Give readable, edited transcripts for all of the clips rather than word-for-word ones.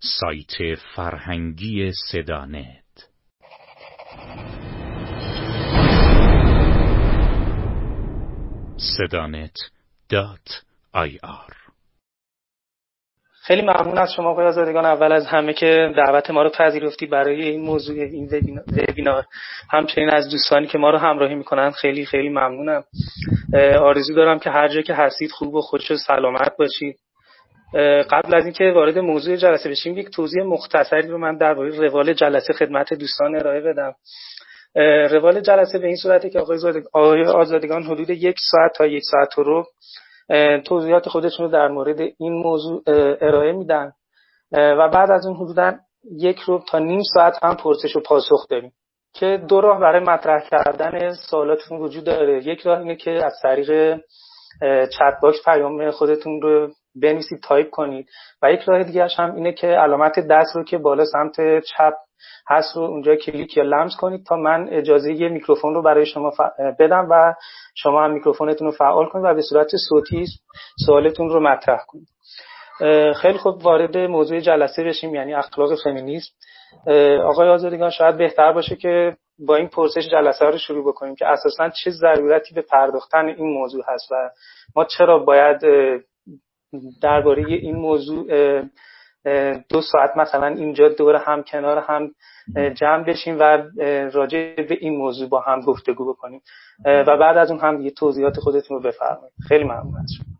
سایت فرهنگی صدانت. sedanet.ir. خیلی ممنون از شما آقای آزادگان، اول از همه که دعوت ما رو پذیرفتی برای این موضوع این وبینار. همچنین از دوستانی که ما رو همراهی میکنن خیلی خیلی ممنونم. آرزو دارم که هر جا که هستید خوب و خوش و سلامت باشید. قبل از اینکه وارد موضوع جلسه بشیم یک توضیح مختصری رو من درباره روال جلسه خدمت دوستان ارائه بدم. روال جلسه به این صورته که آقای آزادگان حدود 1 ساعت تا 1 ساعت و ربع توضیحات خودشون رو در مورد این موضوع ارائه میدن و بعد از اون حدوداً 1 ربع تا نیم ساعت هم پرسش و پاسخ داریم که 2 راه برای مطرح کردن سوالاتتون وجود داره. یک راه اینه که از طریق چت باکس پیام خودتون رو بنویسید، تایپ کنید، و یک راه دیگه هم اینه که علامت دست رو که بالا سمت چپ هست رو اونجا کلیک یا لمس کنید تا من اجازه یه میکروفون رو برای شما بدم و شما هم میکروفونتون رو فعال کنید و به صورت صوتی سوالتون رو مطرح کنید. خیلی خوب، وارد موضوع جلسه بشیم، یعنی اخلاق فمینیسم. آقای آزادگان شاید بهتر باشه که با این پرسش جلسه رو شروع بکنیم که اساساً چه ضرورتی به پرداختن این موضوع هست و ما چرا باید درباره این موضوع 2 ساعت مثلا اینجا دور هم کنار هم جمع بشیم و راجع به این موضوع با هم گفتگو بکنیم و بعد از اون هم یه توضیحات خودتون رو بفرمایید. خیلی ممنون از شما.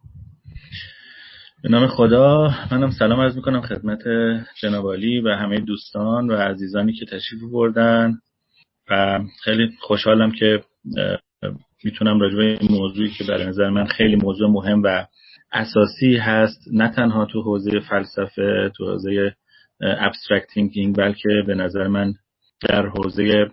به نام خدا، منم سلام عرض میکنم خدمت جناب عالی و همه دوستان و عزیزانی که تشریف بردن و خیلی خوشحالم که میتونم راجع به این موضوعی که برای نظر من خیلی موضوع مهم و اساسی هست، نه تنها تو حوزه فلسفه، تو حوزه ابسترکت تینکینگ، بلکه به نظر من در حوزه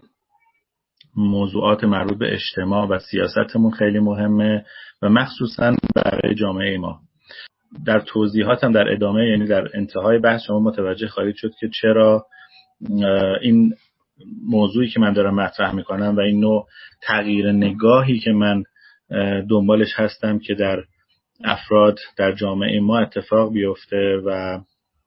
موضوعات مربوط به اجتماع و سیاستمون خیلی مهمه و مخصوصا برای جامعه ما. در توضیحاتم در ادامه، یعنی در انتهای بحث، شما متوجه خواهید شد که چرا این موضوعی که من دارم مطرح میکنم و این نوع تغییر نگاهی که من دنبالش هستم که در افراد در جامعه ما اتفاق بیفته و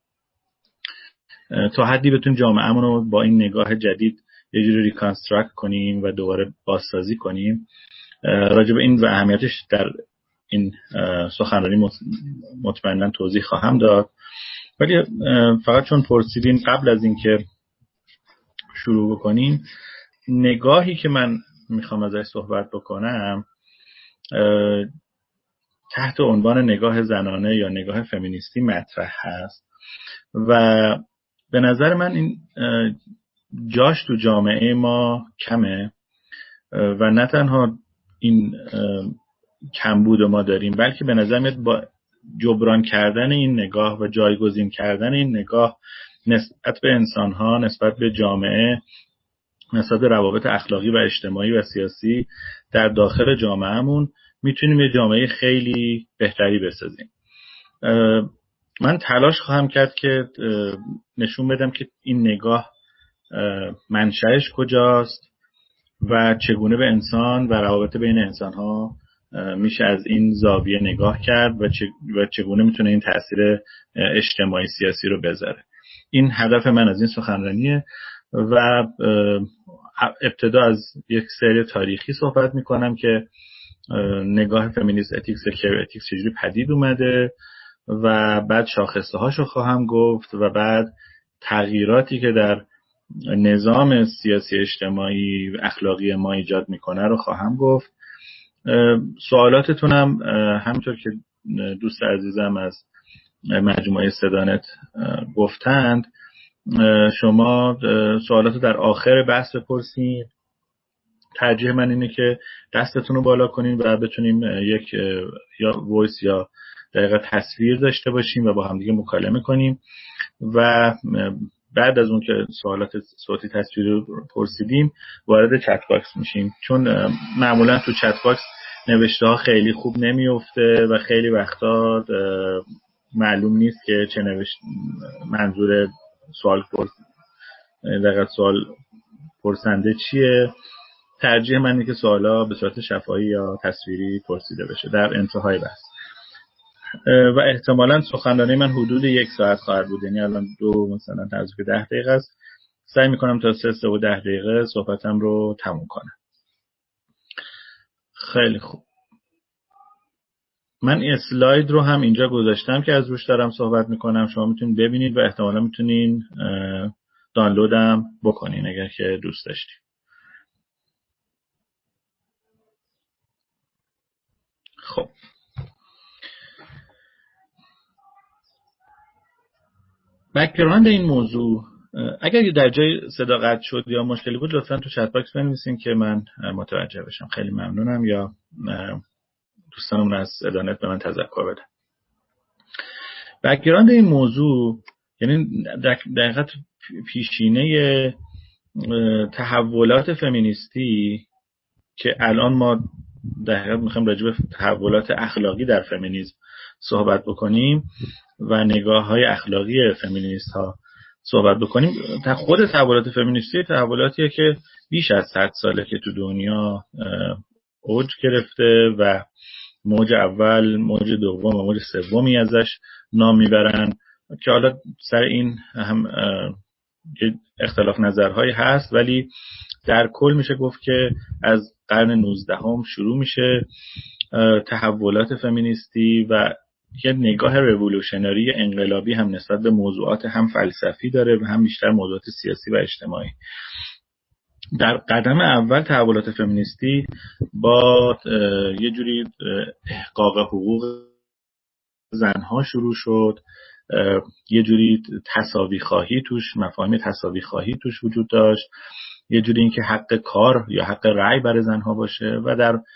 تا حدی بتونیم جامعه‌مون رو با این نگاه جدید یه جوری ریکانستراکت کنیم و دوباره بازسازی کنیم. راجع به این و اهمیتش در این سخنرانی مطمئنا توضیح خواهم داد، ولی فقط چون پرسیدین قبل از اینکه شروع بکنیم، نگاهی که من میخوام ازش صحبت بکنم تحت عنوان نگاه زنانه یا نگاه فمینیستی مطرح هست و به نظر من این جاش تو جامعه ما کمه و نه تنها این کمبود ما داریم، بلکه به نظر میاد با جبران کردن این نگاه و جایگزین کردن این نگاه نسبت به انسان‌ها، نسبت به جامعه، نسبت به روابط اخلاقی و اجتماعی و سیاسی در داخل جامعهمون میتونیم یه جامعه خیلی بهتری بسازیم. من تلاش خواهم کرد که نشون بدم که این نگاه منشأش کجاست و چگونه به انسان و روابط بین انسان‌ها میشه از این زاویه نگاه کرد و چگونه میتونه این تأثیر اجتماعی سیاسی رو بذاره. این هدف من از این سخنرانیه و ابتدا از یک سری تاریخی صحبت میکنم که نگاه فمینیست اتیکس کیر اتیکس چجوری پدید اومده و بعد شاخصه هاشو خواهم گفت و بعد تغییراتی که در نظام سیاسی اجتماعی و اخلاقی ما ایجاد میکنه رو خواهم گفت. سوالاتتونم همونطور که دوست عزیزم از مجموعه صدانت گفتند، شما سوالاتو در آخر بحث بپرسین. ترجیح من اینه که دستتون رو بالا کنین و بتونیم یک یا وایس یا دقیقا تصویر داشته باشیم و با هم دیگه مکالمه کنیم و بعد از اون که سوالات صوتی تصویری رو پرسیدیم وارد چت باکس میشیم، چون معمولا تو چت باکس نوشته ها خیلی خوب نمیفته و خیلی وقتا معلوم نیست که چه منظور سوال پرسنده چیه. ترجیح من اینه که سوالا به صورت شفاهی یا تصویری پرسیده بشه در انتهای بحث. و احتمالاً سخنرانی من حدود 1 ساعت خواهد بود، یعنی الان مثلا نزدیک 10 دقیقه است. سعی میکنم تا 3 و 10 دقیقه صحبتم رو تموم کنم. خیلی خوب، من این اسلاید رو هم اینجا گذاشتم که از روش دارم صحبت میکنم، شما میتونید ببینید و احتمالا میتونین دانلودم بکنین اگر که دوست داشتید. خب بک‌گراند این موضوع، اگر در جای صدا قطع شد یا مشکلی بود لطفا تو چت باکس بنویسین که من متوجه بشم. خیلی ممنونم. یا دوستانمون از ادانت به من تذکر بدن. بک‌گراند این موضوع یعنی دقیقاً پیشینه تحولات فمینیستی که الان ما در حقیقت میخوایم راجع به تحولات اخلاقی در فمینیسم صحبت بکنیم و نگاه‌های اخلاقی فمینیست ها صحبت بکنیم. خود تحولات فمینیستی تحولاتیه که بیش از 100 ساله که تو دنیا اوج گرفته و موج اول، موج دوم و موج سومی ازش نام میبرن که حالا سر این هم اختلاف نظرهایی هست، ولی در کل میشه گفت که از قرن 19 شروع میشه تحولات فمینیستی و یه نگاه رولوشنری انقلابی هم نسبت به موضوعات هم فلسفی داره و هم بیشتر موضوعات سیاسی و اجتماعی. در قدم اول تحولات فمینیستی با یه جوری احقاق حقوق زنها شروع شد، یه جوری تساوی خواهی توش، مفاهیم تساوی خواهی توش وجود داشت، یه جوری این که حق کار یا حق رأی برای زنها باشه و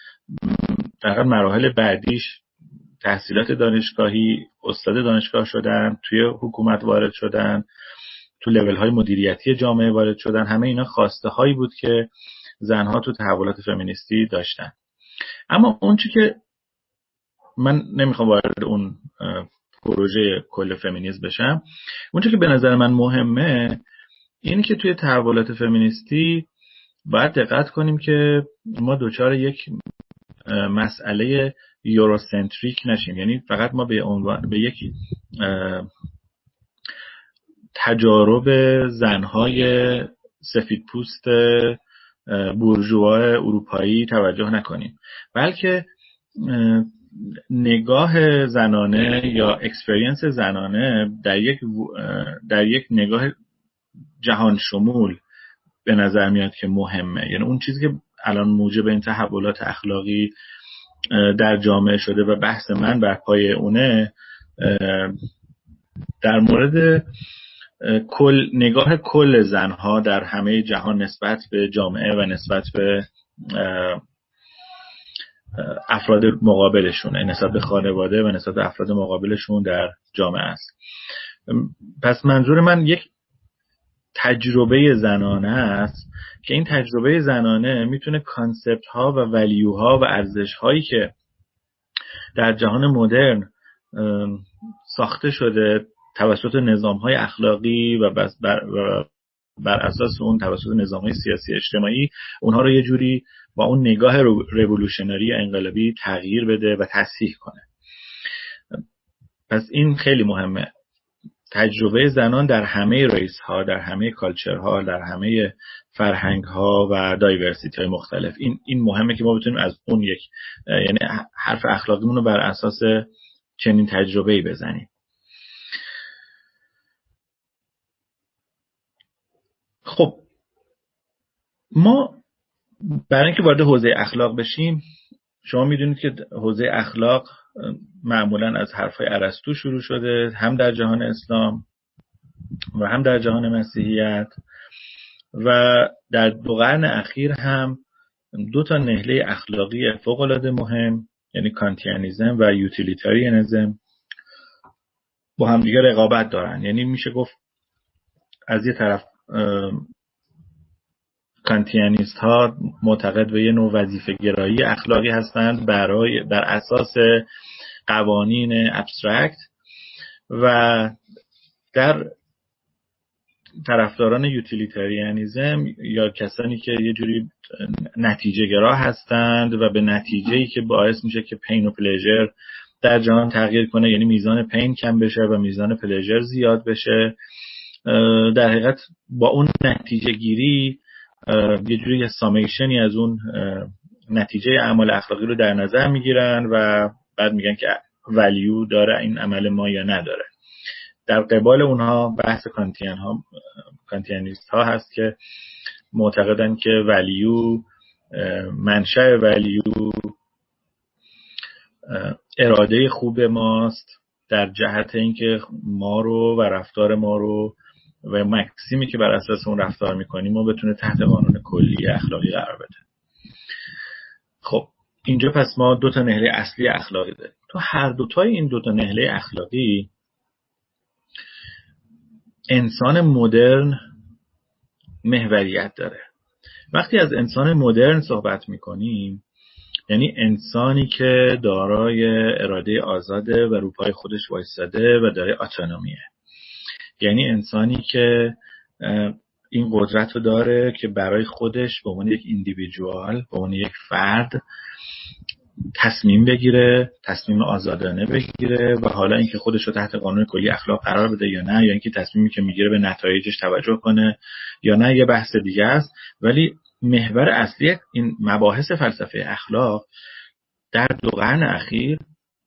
در مراحل بعدیش تحصیلات دانشگاهی، استاد دانشگاه شدن، توی حکومت وارد شدن، تو لول های مدیریتی جامعه وارد شدن. همه اینا خواسته هایی بود که زنها تو تحولات فمینیستی داشتن. اما اون چی که من نمیخوام وارد اون پروژه کل فمینیسم بشم، اون چی که به نظر من مهمه اینه که توی تحولات فمینیستی باید دقت کنیم که ما دوچار یک مسئله یوروسنتریک نشیم، یعنی فقط ما به یک تجارب زنهای سفید پوست بورژوا اروپایی توجه نکنیم، بلکه نگاه زنانه یا اکسپریانس زنانه در یک نگاه جهان شمول به نظر میاد که مهمه. یعنی اون چیزی که الان موجب این تحولات اخلاقی در جامعه شده و بحث من بر پای اونه، در مورد نگاه کل زنها در همه جهان نسبت به جامعه و نسبت به افراد مقابلشونه، نسبت به خانواده و نسبت به افراد مقابلشون در جامعه است. پس منظور من یک تجربه زنانه است که این تجربه زنانه میتونه کانسپت ها و ولیو ها و ارزش هایی که در جهان مدرن ساخته شده توسط نظام های اخلاقی و بر اساس اون توسط نظام های سیاسی اجتماعی، اونها رو یه جوری با اون نگاه رولوشنری انقلابی تغییر بده و تصحیح کنه. پس این خیلی مهمه. تجربه زنان در همه ریس ها، در همه کالچر ها، در همه فرهنگ ها و دایورسیتی های مختلف، این مهمه که ما بتونیم از اون یعنی حرف اخلاقیمون رو بر اساس چنین تجربه‌ای بزنیم. خب ما برای اینکه وارد حوزه اخلاق بشیم، شما میدونید که حوزه اخلاق معمولا از حرفای ارسطو شروع شده، هم در جهان اسلام و هم در جهان مسیحیت، و در 2 قرن اخیر هم 2 تا نهله اخلاقی فوق‌العاده مهم، یعنی کانتیانیسم و یوتیلیتاریانیسم، با هم دیگه رقابت دارن. یعنی میشه گفت از یه طرف کانتیانیست ها معتقد به یه نوع وظیفه گرایی اخلاقی هستند بر اساس قوانین ابسترکت، و در طرفداران یوتیلیتاریانیسم یا کسانی که یه جوری نتیجه گرا هستند و به نتیجه‌ای که باعث میشه که پین و پلژر در جهان تغییر کنه، یعنی میزان پین کم بشه و میزان پلژر زیاد بشه. در حقیقت با اون نتیجه گیری یه جوری سامیشنی از اون نتیجه اعمال اخلاقی رو در نظر میگیرن و بعد میگن که ولیو داره این عمل ما یا نداره. در قبال اونها بحث کانتیانیست ها هست که معتقدن که ولیو، منشأ ولیو اراده خوب ماست در جهت اینکه ما رو و رفتار ما رو و مکسیمی که بر اساس اون رفتار میکنیم و بتونه تحت قانون کلی اخلاقی قرار بده. خب اینجا پس ما دو تا نهله اصلی اخلاقی داریم. تو هر دوتای این دو تا نهله اخلاقی انسان مدرن محوریت داره. وقتی از انسان مدرن صحبت میکنیم یعنی انسانی که دارای اراده آزاده و رو پای خودش وایساده و داره اتونومیه، یعنی انسانی که این قدرت رو داره که برای خودش به عنوان یک ایندیویدوال، به عنوان یک فرد تصمیم بگیره، تصمیم آزادانه بگیره و حالا اینکه خودش رو تحت قانون کلی اخلاق قرار بده یا نه، یا اینکه تصمیمی که میگیره به نتایجش توجه کنه یا نه، یه بحث دیگه است. ولی محور اصلی این مباحث فلسفه اخلاق در 2 قرن اخیر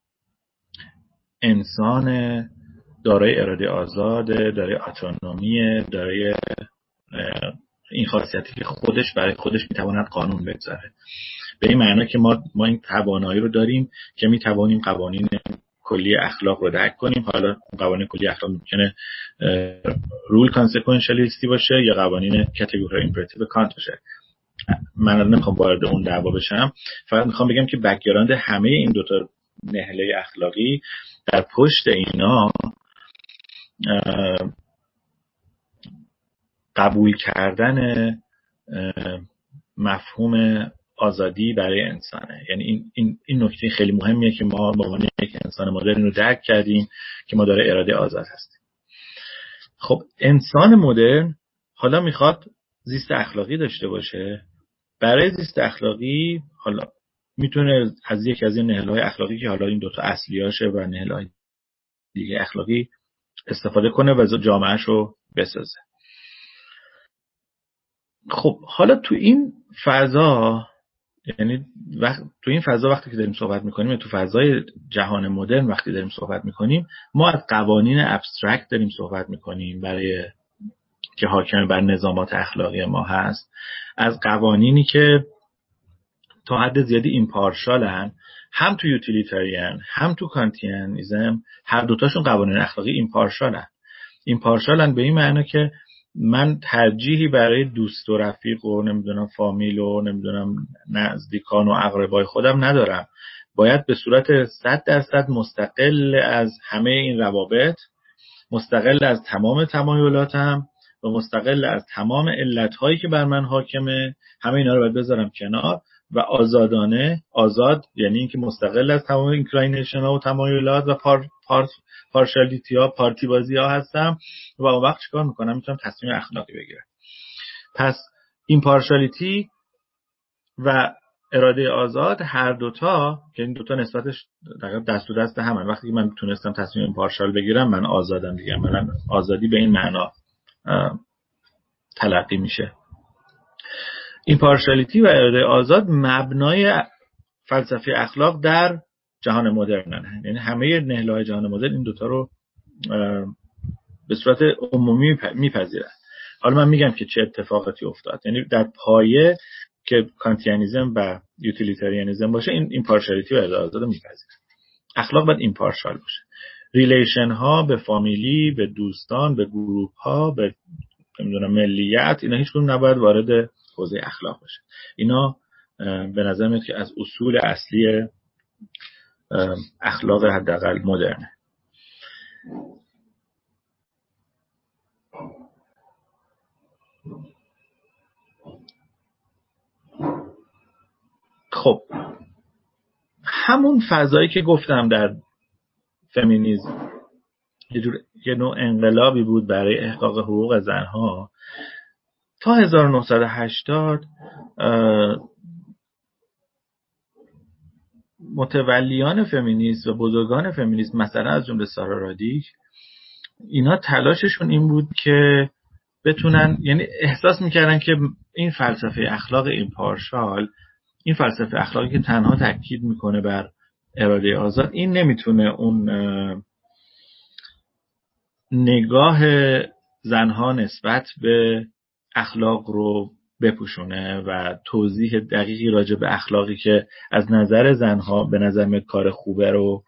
انسان دارای اراده آزاده، دارای اتونومی، دارای این خاصیتی که خودش برای خودش میتواند قانون بگذاره. به این معنی که ما این توانایی رو داریم که میتوانیم قوانین کلی اخلاق رو درک کنیم. حالا قوانین کلی اخلاق ممکنه رول کانسیکوئنشالیستی باشه یا قوانین کاتگوری ایمپراتیو کانت باشه. من نمیخوام وارد اون دعوا بشم، فقط میخوام بگم که بک‌گراند همه این دوتا نهله اخلاقی در پشت اینا قبول کردن مفهوم آزادی برای انسانه. یعنی این نکته خیلی مهمیه که ما به عنوان یک انسان مدرن رو درک کردیم که ما داره اراده آزاد هستیم. خب انسان مدرن حالا میخواد زیست اخلاقی داشته باشه. برای زیست اخلاقی حالا میتونه از یک از این نهل‌های اخلاقی که حالا این دوتا اصلیاشه و نهل‌های دیگه اخلاقی استفاده کنه و جامعه‌اش رو بسازه. خب حالا تو این فضا، یعنی تو این فضا وقتی که داریم صحبت میکنیم، تو فضای جهان مدرن وقتی داریم صحبت میکنیم، ما از قوانین ابسترکت داریم صحبت میکنیم برای که حاکم بر نظامات اخلاقی ما هست، از قوانینی که تا حد زیادی ایمپارشالن، هم تو یوتیلیتاریان هم تو کانتیانیسم، هر دوتاشون قوانین اخلاقی ایمپارشالن به این معنی که من ترجیحی برای دوست و رفیق و نمیدونم فامیل و نمیدونم نزدیکان و اقربای خودم ندارم. باید به صورت 100% مستقل از همه این روابط، مستقل از تمام تمایلاتم و مستقل از تمام علتهایی که بر من حاکمه، همه اینا رو باید بذارم کنار و آزادانه، آزاد یعنی اینکه مستقل از تمام اینکلاینیشن ها و تمایلات و پارشالیتی ها، پارتی بازی ها هستم و اون وقت چیکار میکنم؟ میتونم تصمیم اخلاقی بگیرم. پس این پارشالیتی و اراده آزاد هر دوتا که این دوتا نسبتش دست و دست همن. وقتی که من تونستم تصمیم پارشال بگیرم من آزادم دیگه. من آزادی به این معنا تلقی میشه. این پارشالیتی و اراده آزاد مبنای فلسفه اخلاق در جهان مدرن، یعنی همه نهل‌های جهان مدرن این دوتا رو به صورت عمومی میپذیرن. حالا من میگم که چه اتفاقاتی افتاد. یعنی در پایه که کانتیانیسم و یوتیلیتاریانیسم باشه این پارشالیتی و اراده آزاد رو میپذیرن. اخلاق باید ایمپارشال باشه. ریلیشن ها به فامیلی، به دوستان، به گروه ها، به نمیدونم ملیت، اینا هیچ کدوم نباید وارد حوزه اخلاق باشه. اینا به نظر میاد که از اصول اصلی اخلاق حداقل مدرنه. خب همون فضایی که گفتم در فمینیسم یه نوع انقلابی بود برای احقاق حقوق زنها، تا 1980 متولیان فمینیست و بزرگان فمینیست، مثلا از جمله سارا رادیک، اینا تلاششون این بود که بتونن، یعنی احساس میکردن که این فلسفه اخلاق ایمپارشال، این فلسفه اخلاقی که تنها تاکید میکنه بر اراده آزاد، این نمیتونه اون نگاه زنها نسبت به اخلاق رو بپوشونه و توضیح دقیقی راجع به اخلاقی که از نظر زنها به نظر میاد کار خوبه رو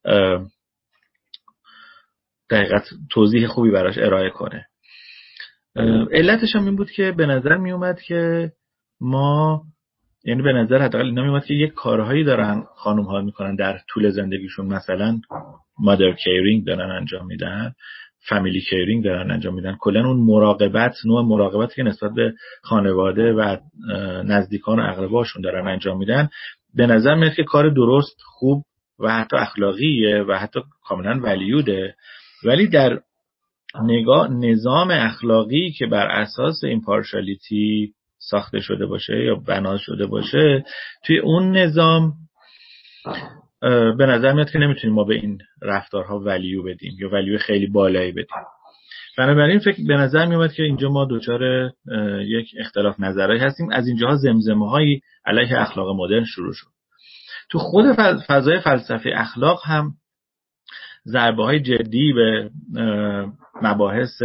دقیقاً توضیح خوبی براش ارائه کنه. علتش هم این بود که به نظر می اومد که ما، یعنی به نظر حداقل اینا می اومد که یک کارهایی دارن خانم ها میکنن در طول زندگیشون، مثلا مادر کیرینگ دارن انجام میدن، فامیلی کیرینگ دارن انجام میدن، کلا اون مراقبت، نوع مراقبتی که نسبت به خانواده و نزدیکان و اقرباشون دارن انجام میدن، به نظر میاد که کار درست، خوب و حتی اخلاقیه و حتی کاملا ولیوده. ولی در نظام اخلاقی که بر اساس ایمپارشالیتی ساخته شده باشه یا بنا شده باشه، توی اون نظام به نظر میاد که نمیتونیم ما به این رفتارها ولیو بدیم یا ولیو خیلی بالایی بدیم. بنابراین به نظر میاد که اینجا ما دچار یک اختلاف نظری هستیم. از اینجاها زمزمه‌هایی علیه اخلاق مدرن شروع شد. تو خود فضای فلسفه اخلاق هم ضربه‌های جدی به مباحث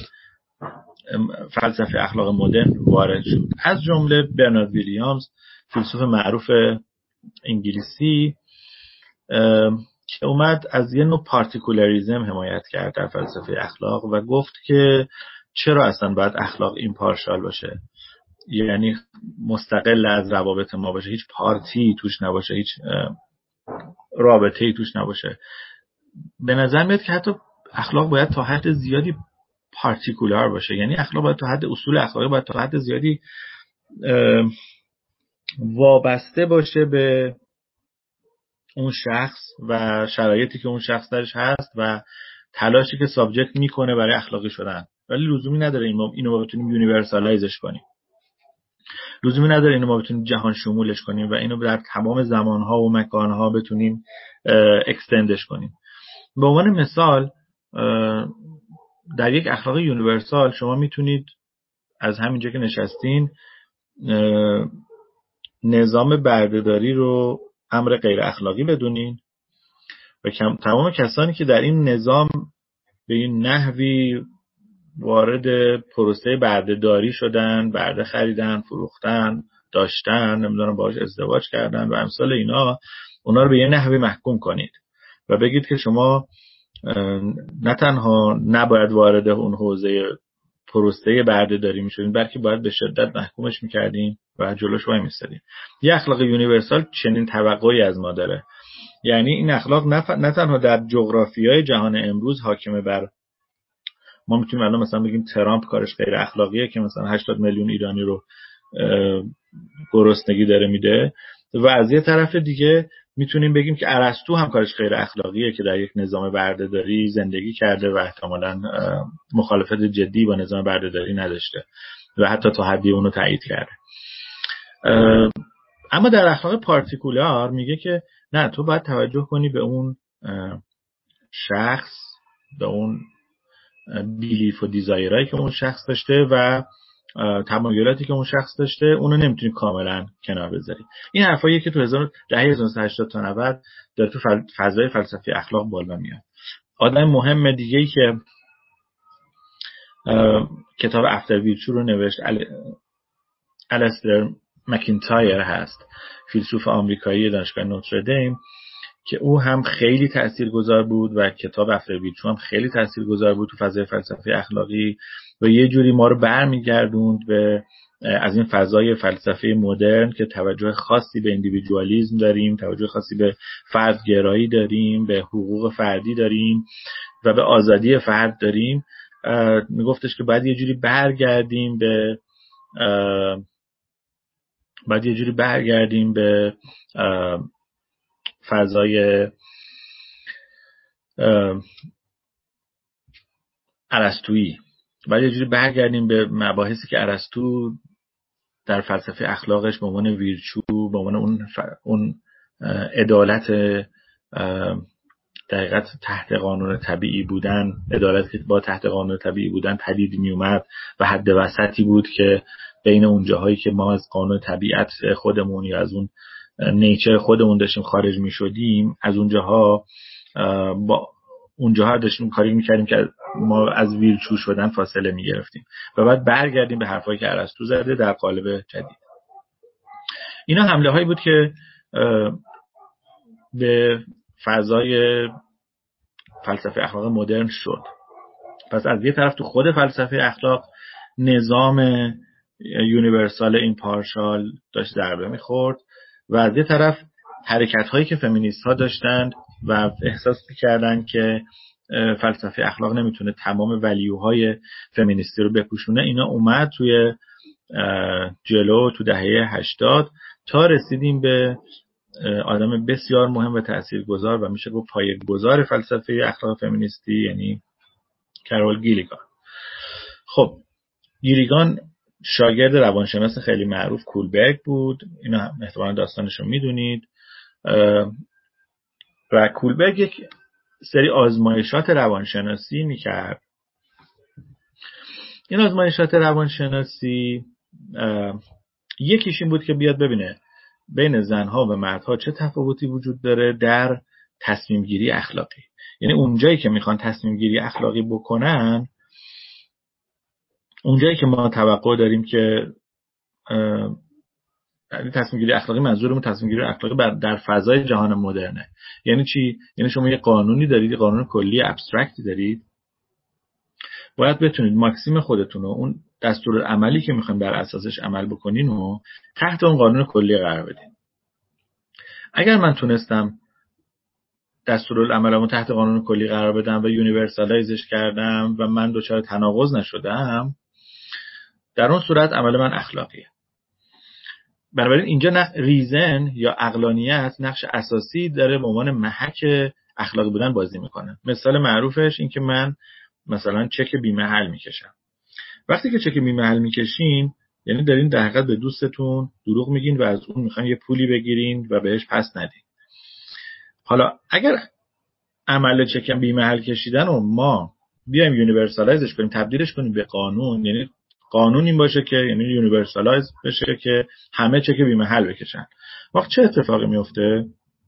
فلسفه اخلاق مدرن وارد شد. از جمله برنارد ویلیامز، فیلسوف معروف انگلیسی، که اومد از یه نوع پارتیکولاریزم حمایت کرد در فلسفه اخلاق و گفت که چرا اصلا باید اخلاق ایمپارشال باشه، یعنی مستقل از روابط ما باشه، هیچ پارتی توش نباشه، هیچ رابطه‌ای توش نباشه. به نظر میاد که حتی اخلاق باید تا حد زیادی پارتیکولار باشه، یعنی اخلاق باید تا حد، اصول اخلاقی باید تا حد زیادی وابسته باشه به اون شخص و شرایطی که اون شخص درش هست و تلاشی که سابجکت میکنه برای اخلاقی شدن. ولی لزومی نداره اینو ما بتونیم یونیورسالایزش کنیم، لزومی نداره اینو ما بتونیم جهان شمولش کنیم و اینو در تمام زمانها و مکانها بتونیم اکستندش کنیم. به عنوان مثال، در یک اخلاق یونیورسال شما میتونید از همینجا که نشستین نظام بردهداری رو امر غیر اخلاقی بدونین و تمام کسانی که در این نظام به این نحوی وارد پروسه بردهداری شدن، برده خریدن، فروختن، داشتن، نمیدونم باهاش ازدواج کردن و امثال اینا، اونا رو به یه نحوی محکوم کنید و بگید که شما نه تنها نباید وارد اون حوزه پروسه بردهداری میشدین، بلکه باید به شدت محکومش میکردین و جلوش وای میستادین. یه اخلاق یونیورسال چنین توقعی از ما داره، یعنی این اخلاق نه تنها در جغرافیای جهان امروز حاکمه بر ما، میتونیم الان مثلا بگیم ترامپ کارش غیر اخلاقیه که مثلا 80 میلیون ایرانی رو گرسنگی داره میده، و از یه طرف دیگه میتونیم بگیم که ارسطو هم کارش غیر اخلاقیه که در یک نظام بردهداری زندگی کرده و احتمالاً مخالفت جدی با نظام بردهداری نداشته و حتی تا حدی اونو تایید کرده. اما در اخلاق پارتیکولار میگه که نه، تو باید توجه کنی به اون شخص، به اون بیلیف و دیزایرهایی که اون شخص داشته و تمایلاتی که اون شخص داشته، اونو نمیتونی کاملا کنار بذاری. این حرفاییه که تو دهه 1980 تا 90 داره تو فضای فلسفی اخلاق بالا میاد. آدم مهم دیگه‌ای که کتاب افتر ویرچو رو نوشت، الیستر مکینتایر هست، فیلسوف آمریکایی دانشگاه نوتردیم، که او هم خیلی تاثیرگذار بود و کتاب افتر ویرچو هم خیلی تاثیرگذار بود تو فضای فلسفه اخلاقی و یه جوری ما رو برمیگردوند به از این فضای فلسفه مدرن که توجه خاصی به اندیویدوالیسم داریم، توجه خاصی به فردگرایی داریم، به حقوق فردی داریم و به آزادی فرد داریم. میگفتش که باید یه جوری برگردیم به فضای ارسطویی، باید یه جوری برگردیم به مباحثی که ارسطو در فلسفه اخلاقش به عنوان ویرچو، به عنوان اون عدالت دقیقاً تحت قانون طبیعی بودن، عدالت که با تحت قانون طبیعی بودن پدید می اومد و حد وسطی بود که بین اون جاهایی که ما از قانون طبیعت خودمون یا از اون نیچر خودمون داشتیم خارج می شدیم، از اونجاها با اونجاها داشتیم کاری میکردیم که ما از ویرچو شدن فاصله میگرفتیم و بعد برگردیم به حرفایی که ارسطو زده در قالب جدید. اینا حمله هایی بود که به فضای فلسفه اخلاق مدرن شد. پس از یه طرف تو خود فلسفه اخلاق نظام یونیورسال این پارشال داشت ضربه میخورد و از یه طرف حرکت هایی که فمینیست ها داشتند و احساس میکردن که فلسفه اخلاق نمیتونه تمام ولیوهای فمینیستی رو بپوشونه، اینا اومد توی جلو تو دهه 80 تا رسیدیم به آدم بسیار مهم و تاثیرگذار و میشه گفت پایه‌گذار فلسفه اخلاق فمینیستی، یعنی کارول گیلیگان. خب گیلیگان شاگرد روانشناس خیلی معروف کولبرگ بود، اینا احتمالاً داستانشو میدونید. و کولبرگ یک سری آزمایشات روانشناسی میکرد. این آزمایشات روانشناسی یکیش این بود که بیاد ببینه بین زنها و مردها چه تفاوتی وجود داره در تصمیم گیری اخلاقی. یعنی اونجایی که میخوان تصمیم گیری اخلاقی بکنن، اونجایی که ما توقع داریم که تصمیم گیری اخلاقی، منظورمون تصمیم گیری اخلاقی در فضای جهان مدرنه. یعنی چی؟ یعنی شما یه قانونی دارید، یه قانون کلی ابسترکتی دارید، باید بتونید ماکسیم خودتون رو، اون دستورالعملی که میخواین بر اساسش عمل بکنین و تحت اون قانون کلی قرار بدین. اگر من تونستم دستورالعملمو تحت قانون کلی قرار بدم و یونیورسالایزش کردم و من دچار تناقض نشدم، در اون صورت عمل من اخلاقیه. بنابراین اینجا ریزن یا عقلانیت نقش اساسی داره به عنوان محک اخلاقی بودن بازی میکنه. مثال معروفش این که من مثلا چک بی‌محل میکشم. وقتی که چک بی‌محل میکشین، یعنی دارین در حقیقت به دوستتون دروغ میگین و از اون میخواین یه پولی بگیرین و بهش پس ندین. حالا اگر عمل چک بی‌محل کشیدن رو ما بیایم یونیورسالایزش کنیم، تبدیلش کنیم به قانون، یعنی قانون این باشه که یعنی یونیورسالایز بشه که همه چک بی‌محل بکشن، وقت چه اتفاقی میفته؟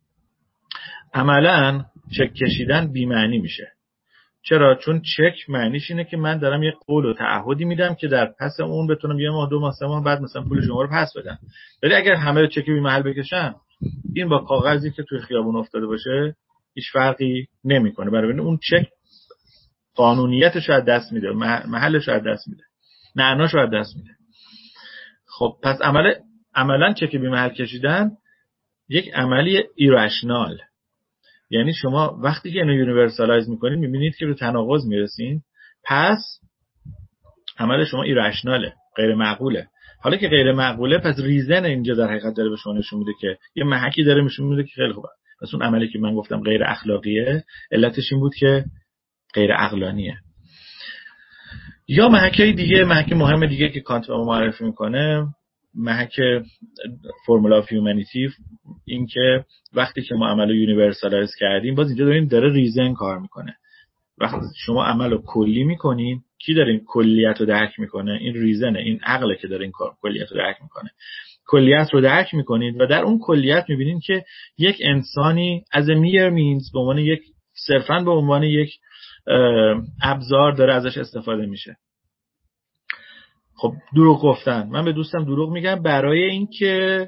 عملاً چک کشیدن بی‌معنی میشه. چرا؟ چون چک معنیش اینه که من دارم یه قول و تعهدی میدم که در پس اون بتونم یه ماه، 2 ماه، 3 ماه بعد مثلا پول شما رو پس بدم. ولی اگر همه چک بی‌محل بکشن، این با کاغذی که توی خیابون افتاده باشه هیچ فرقی نمیکنه. برای اون چک قانونیتش رو از دست میده، محلش رو از دست میده، معناش رو از دست میده. خب پس عملاً چک بی‌محل کشیدن یک عملی ایرشنال. یعنی شما وقتی که اینو یونیورسالایز میکنید میبینید که به تناقض میرسین، پس عمل شما ایرشناله، غیر معقوله. حالا که غیر معقوله، پس ریزن اینجا در حقیقت داره به شما نشون میده که یه محکی داره نشون میده که خیلی خوبه. پس اون عملی که من گفتم غیر اخلاقیه، علتش این بود که غیر عقلانیه. یا محکی دیگه، محک مهم دیگه که کانت به ما معرفی میکنه، محک فرمولا آف هیومانیتی، این که وقتی که ما عمل رو یونیورسالایز کردیم، باز اینجا داره ریزن کار میکنه. وقتی شما عمل رو کلی میکنین، کی داره این کلیت رو درک میکنه؟ این ریزنه، این عقله که داره این کلیت رو درک میکنه. کلیت رو درک میکنید و در اون کلیت میبینید که یک انسانی از mere means به عنوان یک، صرفاً به عنوان یک ابزار داره ازش استفاده میشه. خب دروغ گفتن، من به دوستم دروغ میگم برای اینکه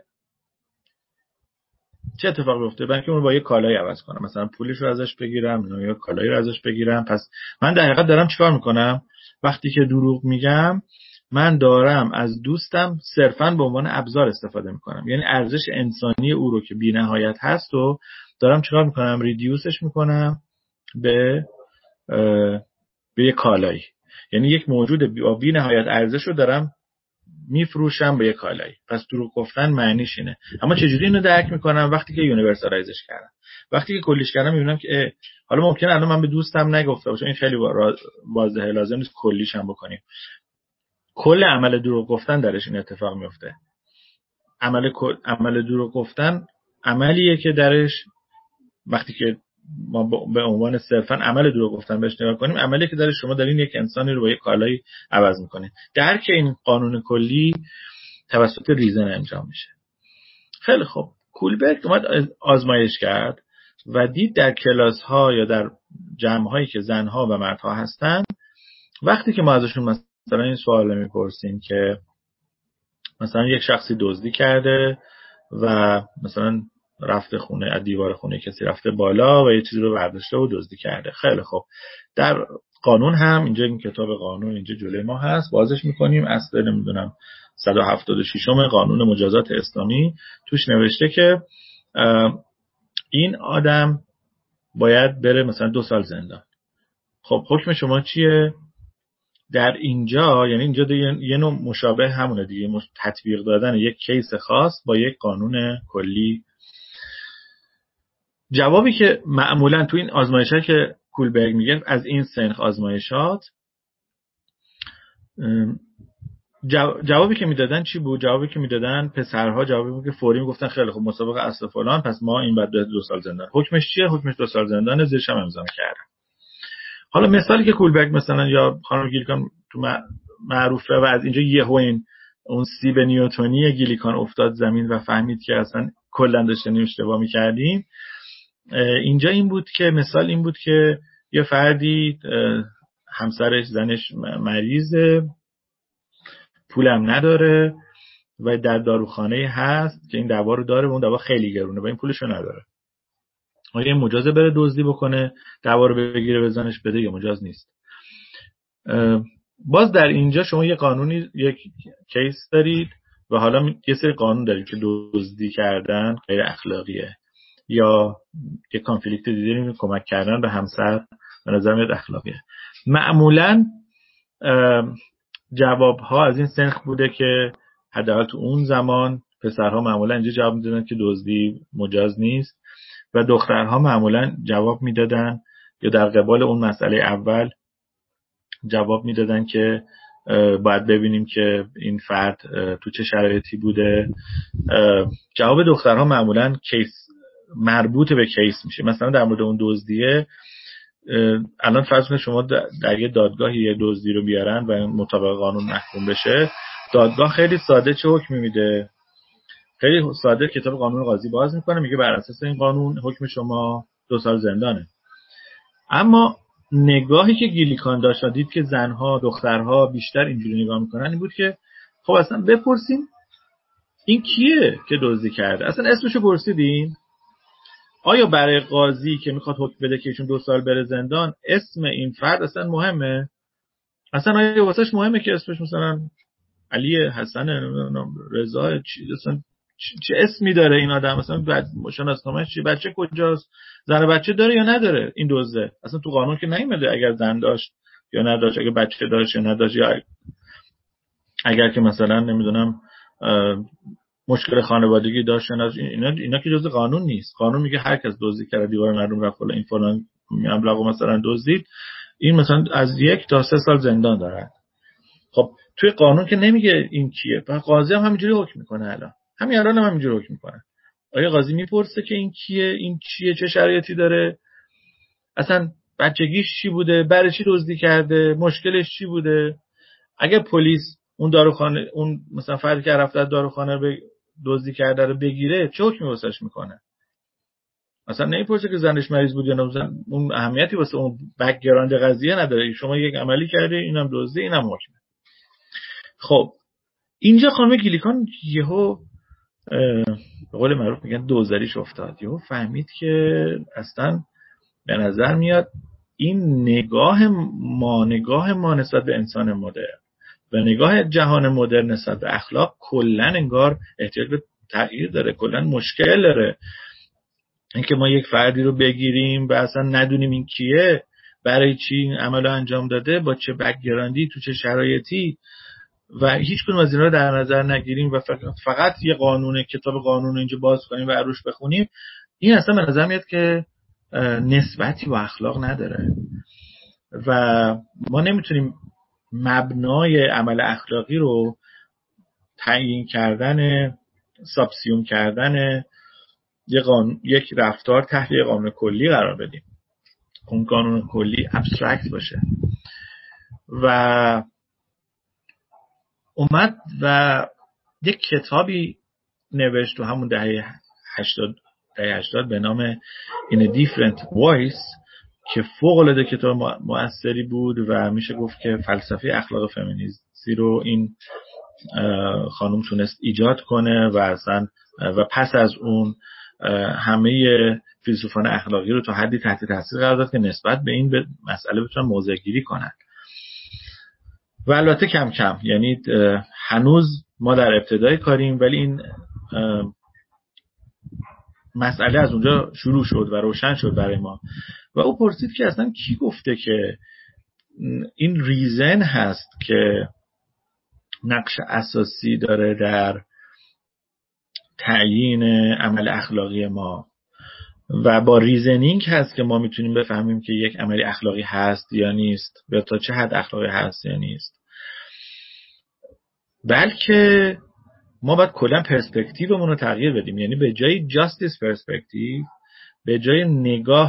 چه اتفاقی بیفته؟ برای اینکه اون با یه کالایی عوض کنم، مثلا پولش رو ازش بگیرم یا کالایی رو ازش بگیرم. پس من در حقیقت دارم چیکار میکنم؟ وقتی که دروغ میگم، من دارم از دوستم صرفاً به عنوان ابزار استفاده میکنم. یعنی ارزش انسانی او رو که بی‌نهایت هست و دارم چیکار میکنم؟ ریدیوسش میکنم به یه کالایی. یعنی یک موجود بی‌نهایت ارزش رو دارم میفروشم به یک کالایی. پس دروغ گفتن معنیش اینه. اما چجوری اینو درک میکنم؟ وقتی که یونیورسالایزش کردم، وقتی که کلیش کردم، میبینم که حالا ممکنه الان من به دوستم نگفته باشم، این خیلی واضحه، لازم نیست کلیش هم بکنیم. کل عمل دروغ گفتن درش این اتفاق میفته. عمل دروغ گفتن عملیه که درش وقتی که ما به عنوان صرفا عمل دروغ گفتن بهش نگاه کنیم، عملی که درش شما دارین یک انسانی رو با یک کالایی عوض میکنین. درک این قانون کلی توسط ریزن انجام میشه. خیلی خوب، کولبرگ اومد آزمایش کرد و دید در کلاس ها یا در جمع هایی که زن ها و مرد ها هستن، وقتی که ما ازشون مثلا این سوال میپرسیم که مثلا یک شخصی دزدی کرده و مثلا رفته خونه، از دیوار خونه کسی رفته بالا و یه چیزی رو برداشته و دزدی کرده. خیلی خوب، در قانون هم اینجا این کتاب قانون اینجا جلوی ما هست، بازش میکنیم، اصل نمیدونم 176 قانون مجازات اسلامی توش نوشته که این آدم باید بره مثلا 2 سال زندان. خب حکم شما چیه؟ در اینجا یعنی اینجا یه نوع مشابه همونه دیگه، تطبیق دادن یک کیس خاص با یک قانون کلی. جوابی که معمولا تو این آزمایشات که کولبرگ میگه از این سنخ آزمایشات، جوابی که میدادن چی بود؟ جوابی که میدادن پسرها جوابی بود که فوری میگفتن خیلی خب مسابقه اصل فلان، پس ما این بعد 2 سال زندان. حکمش چیه؟ حکمش 2 سال زندان، زیرش هم امضا کردن. حالا مثالی که کولبرگ مثلا یا خانم گیلیکان تو معروفه و از اینجا یهو اون سیب نیوتنی گیلیکان افتاد زمین و فهمید که اصلا کلا داشتیم اشتباه می‌کردیم. اینجا این بود که مثال این بود که یه فردی همسرش زنش مریضه، پولم نداره و در داروخانه هست که این دوا رو داره و اون دوا خیلی گرونه و این پولشو نداره. آیا این مجازه بره دزدی بکنه دوا رو بگیره به زنش بده یا مجاز نیست؟ باز در اینجا شما یه قانونی، یک کیس دارید و حالا یه سری قانون دارید که دزدی کردن غیر اخلاقیه یا یه کانفلیکت دیدین کمک کردن به همسر به نظر میاد اخلاقیه. معمولاً جوابها از این سنخ بوده که حداقل تو اون زمان پسرها معمولاً اینجا جواب میدادن که دزدی مجاز نیست و دخترها معمولاً جواب میدادن یا در قبال اون مسئله اول جواب میدادن که باید ببینیم که این فرد تو چه شرایطی بوده. جواب دخترها معمولاً کیس مربوط به کیس میشه. مثلا در مورد اون دزدیه، الان فرض کنید شما در یه دادگاهی یه دزدی رو بیارن و مطابق قانون محکوم بشه، دادگاه خیلی ساده چه حکمی میده؟ خیلی ساده کتاب قانون قاضی باز میکنه، میگه بر اساس این قانون حکم شما 2 سال زندانه. اما نگاهی که گیلیکان داشت دید که زنها دخترها بیشتر اینجوری نگاه میکنن این بود که خب اصلا بپرسیم این کیه که دزدی کرده، اصلا اسمشو پرسیدین؟ آیا برای قاضی که میخواد حکم بده که ایشون 2 سال بره زندان اسم این فرد اصلا مهمه؟ اصلا آیا واسش مهمه که اسمش مثلا علی، حسن، رضا، اصلا چه اسمی داره این آدم؟ مثلا شناسنامه‌اش چی؟ بچه کجاست؟ زن بچه داره یا نداره این دزده؟ اصلا تو قانون که نیومده اگر زن داشت یا نداشت، اگر بچه داشت یا نداشت، یا اگر که مثلا نمیدونم مشکل خانوادگی داشت یا نداشت. اینا که جزء قانون نیست. قانون میگه هر کس دزدی کرده دیوار مردم رفت این فلان مبلغ مثلا دزدید، این مثلا از 1 تا 3 سال زندان داره. خب توی قانون که نمیگه این کیه، و قاضی هم همینجوری حکم میکنه. همین الان هم همینجوری حکم میکنه. آیا قاضی میپرسه که این کیه، این چیه، چه شرایطی داره، اصلا بچگیش چی بوده، برای چی دزدی کرده، مشکلش چی بوده؟ اگه پلیس اون داروخانه، اون مثلا فردی که رفته داروخانه به دزدی کرده رو بگیره، چه حکمی واسش میکنه؟ اصلا نمیپرسه که زنش مریض بود یا نه. اون اهمیتی واسه اون بک‌گراند قضیه نداره. شما یک عملی کردی، اینم دزدی، اینم حکم. خب اینجا خانم گیلیکان یهو به قول معروف میگن دوزاریش افتاد. یهو فهمید که اصلا به نظر میاد این نگاه ما نسبت به انسان مدرن و نگاه جهان مدرن نسبت به اخلاق کلا انگار احتیاج به تغییر داره، کلا مشکل داره. اینکه ما یک فردی رو بگیریم و اصلا ندونیم این کیه، برای چی این عمل انجام داده، با چه بک‌گراندی، تو چه شرایطی، و هیچ کدوم از اینا رو در نظر نگیریم و فقط یه قانون، کتاب قانون اینجا باز کنیم و روش بخونیم، این اصلا به نظر میاد که نسبتی با اخلاق نداره و ما نمیتونیم مبنای عمل اخلاقی رو تعیین کردن، سابسیوم کردن یک رفتار تحت یک قانون کلی قرار بدیم، اون قانون کلی ابسترکت باشه. و اومد و یک کتابی نوشت تو همون دهه 80 به نام In a Different Voice که فوق‌العاده کتاب مؤثری بود و میشه گفت که فلسفه اخلاق فمینیستی رو این خانم تونست ایجاد کنه و اصلا و پس از اون همه فیلسوفان اخلاقی رو تا حدی تحت تاثیر قرار داد که نسبت به این مسئله بتونن موضع گیری کنن. و البته کم کم، یعنی هنوز ما در ابتدای کاریم، ولی این مسئله از اونجا شروع شد و روشن شد برای ما. و او پرسید که اصلا کی گفته که این ریزن هست که نقش اساسی داره در تعیین عمل اخلاقی ما و با ریزنینگ هست که ما میتونیم بفهمیم که یک عملی اخلاقی هست یا نیست یا تا چه حد اخلاقی هست یا نیست، بلکه ما باید کلا پرسپکتیومون رو تغییر بدیم. یعنی به جای جاستیس پرسپکتیو، به جای نگاه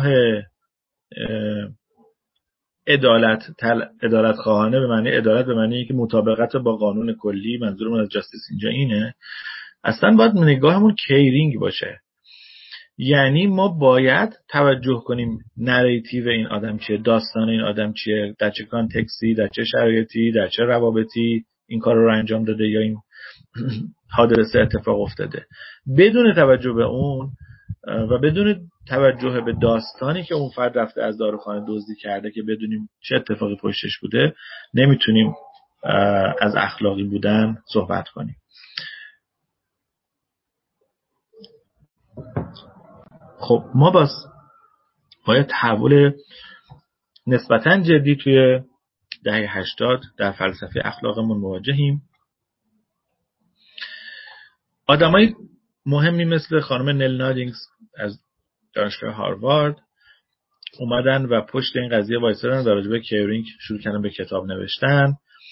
عدالت خواهانه به معنی عدالت به معنی که مطابقت با قانون کلی، منظورم از جاستیس اینجا اینه، اصلا باید نگاهمون کیرینگ باشه. یعنی ما باید توجه کنیم نریتیو این آدم چیه، داستان این آدم چیه، در چه کانتکستی، در چه شرایطی، در چه روابطی این کار رو انجام داده یا این حادثه اتفاق افتاده. بدون توجه به اون و بدون توجه به داستانی که اون فرد رفته از داروخانه دزدی کرده که بدونیم چه اتفاقی پشتش بوده، نمیتونیم از اخلاقی بودن صحبت کنیم. خب ما باید تحول نسبتاً جدی توی دهه 80 در فلسفه اخلاقمون مواجهیم. آدمای مهمی مثل خانم نل نادینگز از دانشگاه هاروارد اومدن و پشت این قضیه وایسادن و راجع به کیرینگ شروع کردن به کتاب نوشتن.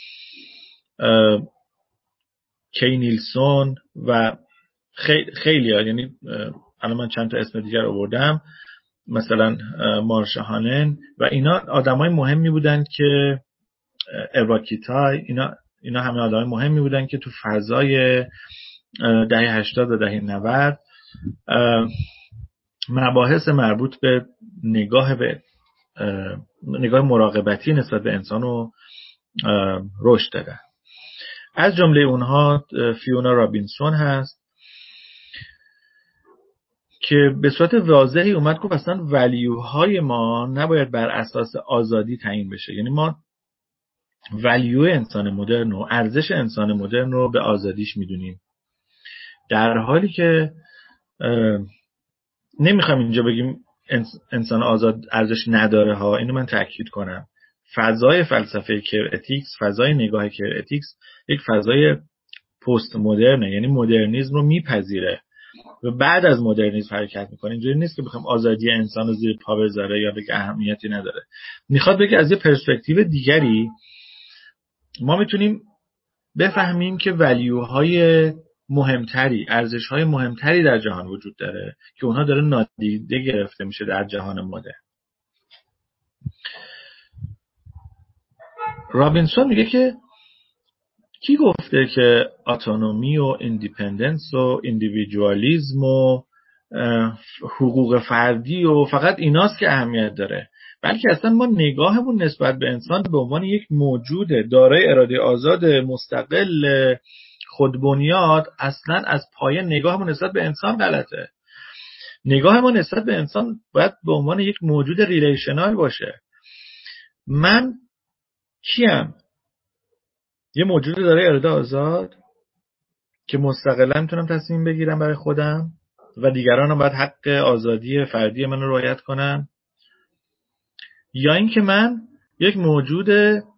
کی نیلسون و خیلی ها، یعنی الان من چند تا اسم دیگر آوردم، مثلا مارشا هانن و اینا آدمای مهمی بودن که اواکیتای، اینا همه آدمای مهمی بودن که تو فضای دهه 80 و دهه 90 مباحث مربوط به نگاه مراقبتی نسبت به انسان رو رشد دادن. از جمله اونها فیونا رابینسون هست که به صورت واضحی اومد گفت اصلا ولیوهای ما نباید بر اساس آزادی تعیین بشه. یعنی ما ولیو انسان مدرن و ارزش انسان مدرن رو به آزادیش میدونیم، در حالی که نمیخوام اینجا بگیم انسان آزاد ارزش نداره ها، اینو من تأکید کنم. فضای فلسفه کیر اتیکس، فضای نگاه کیر اتیکس یک فضای پست مدرنه، یعنی مدرنیسم رو میپذیره و بعد از مدرنیسم حرکت میکنه. اینجوری نیست که بخوام آزادی انسان رو زیر پا بذاره یا بگه اهمیتی نداره. میخواد بگه از یه پرسپکتیو دیگری ما میتونیم بفهمیم که ولیوهای مهمتری، ارزش‌های مهمتری در جهان وجود داره که اونها داره نادیده گرفته میشه در جهان مدرن. رابینسون میگه که کی گفته که اتونومی و ایندیپندنس و ایندیویدوالیسم و حقوق فردی و فقط ایناست که اهمیت داره، بلکه اصلا ما نگاهمون نسبت به انسان به عنوان یک موجود دارای اراده آزاد مستقل خودبنیاد اصلا از پایه نگاهمون نسبت به انسان غلطه. نگاه ما نسبت به انسان باید به عنوان یک موجود ریلیشنال باشه. من کیم؟ یه موجود دارای اراده آزاد که مستقلا میتونم تصمیم بگیرم برای خودم و دیگران باید حق آزادی فردی من رو رعایت کنن، یا اینکه من یک موجود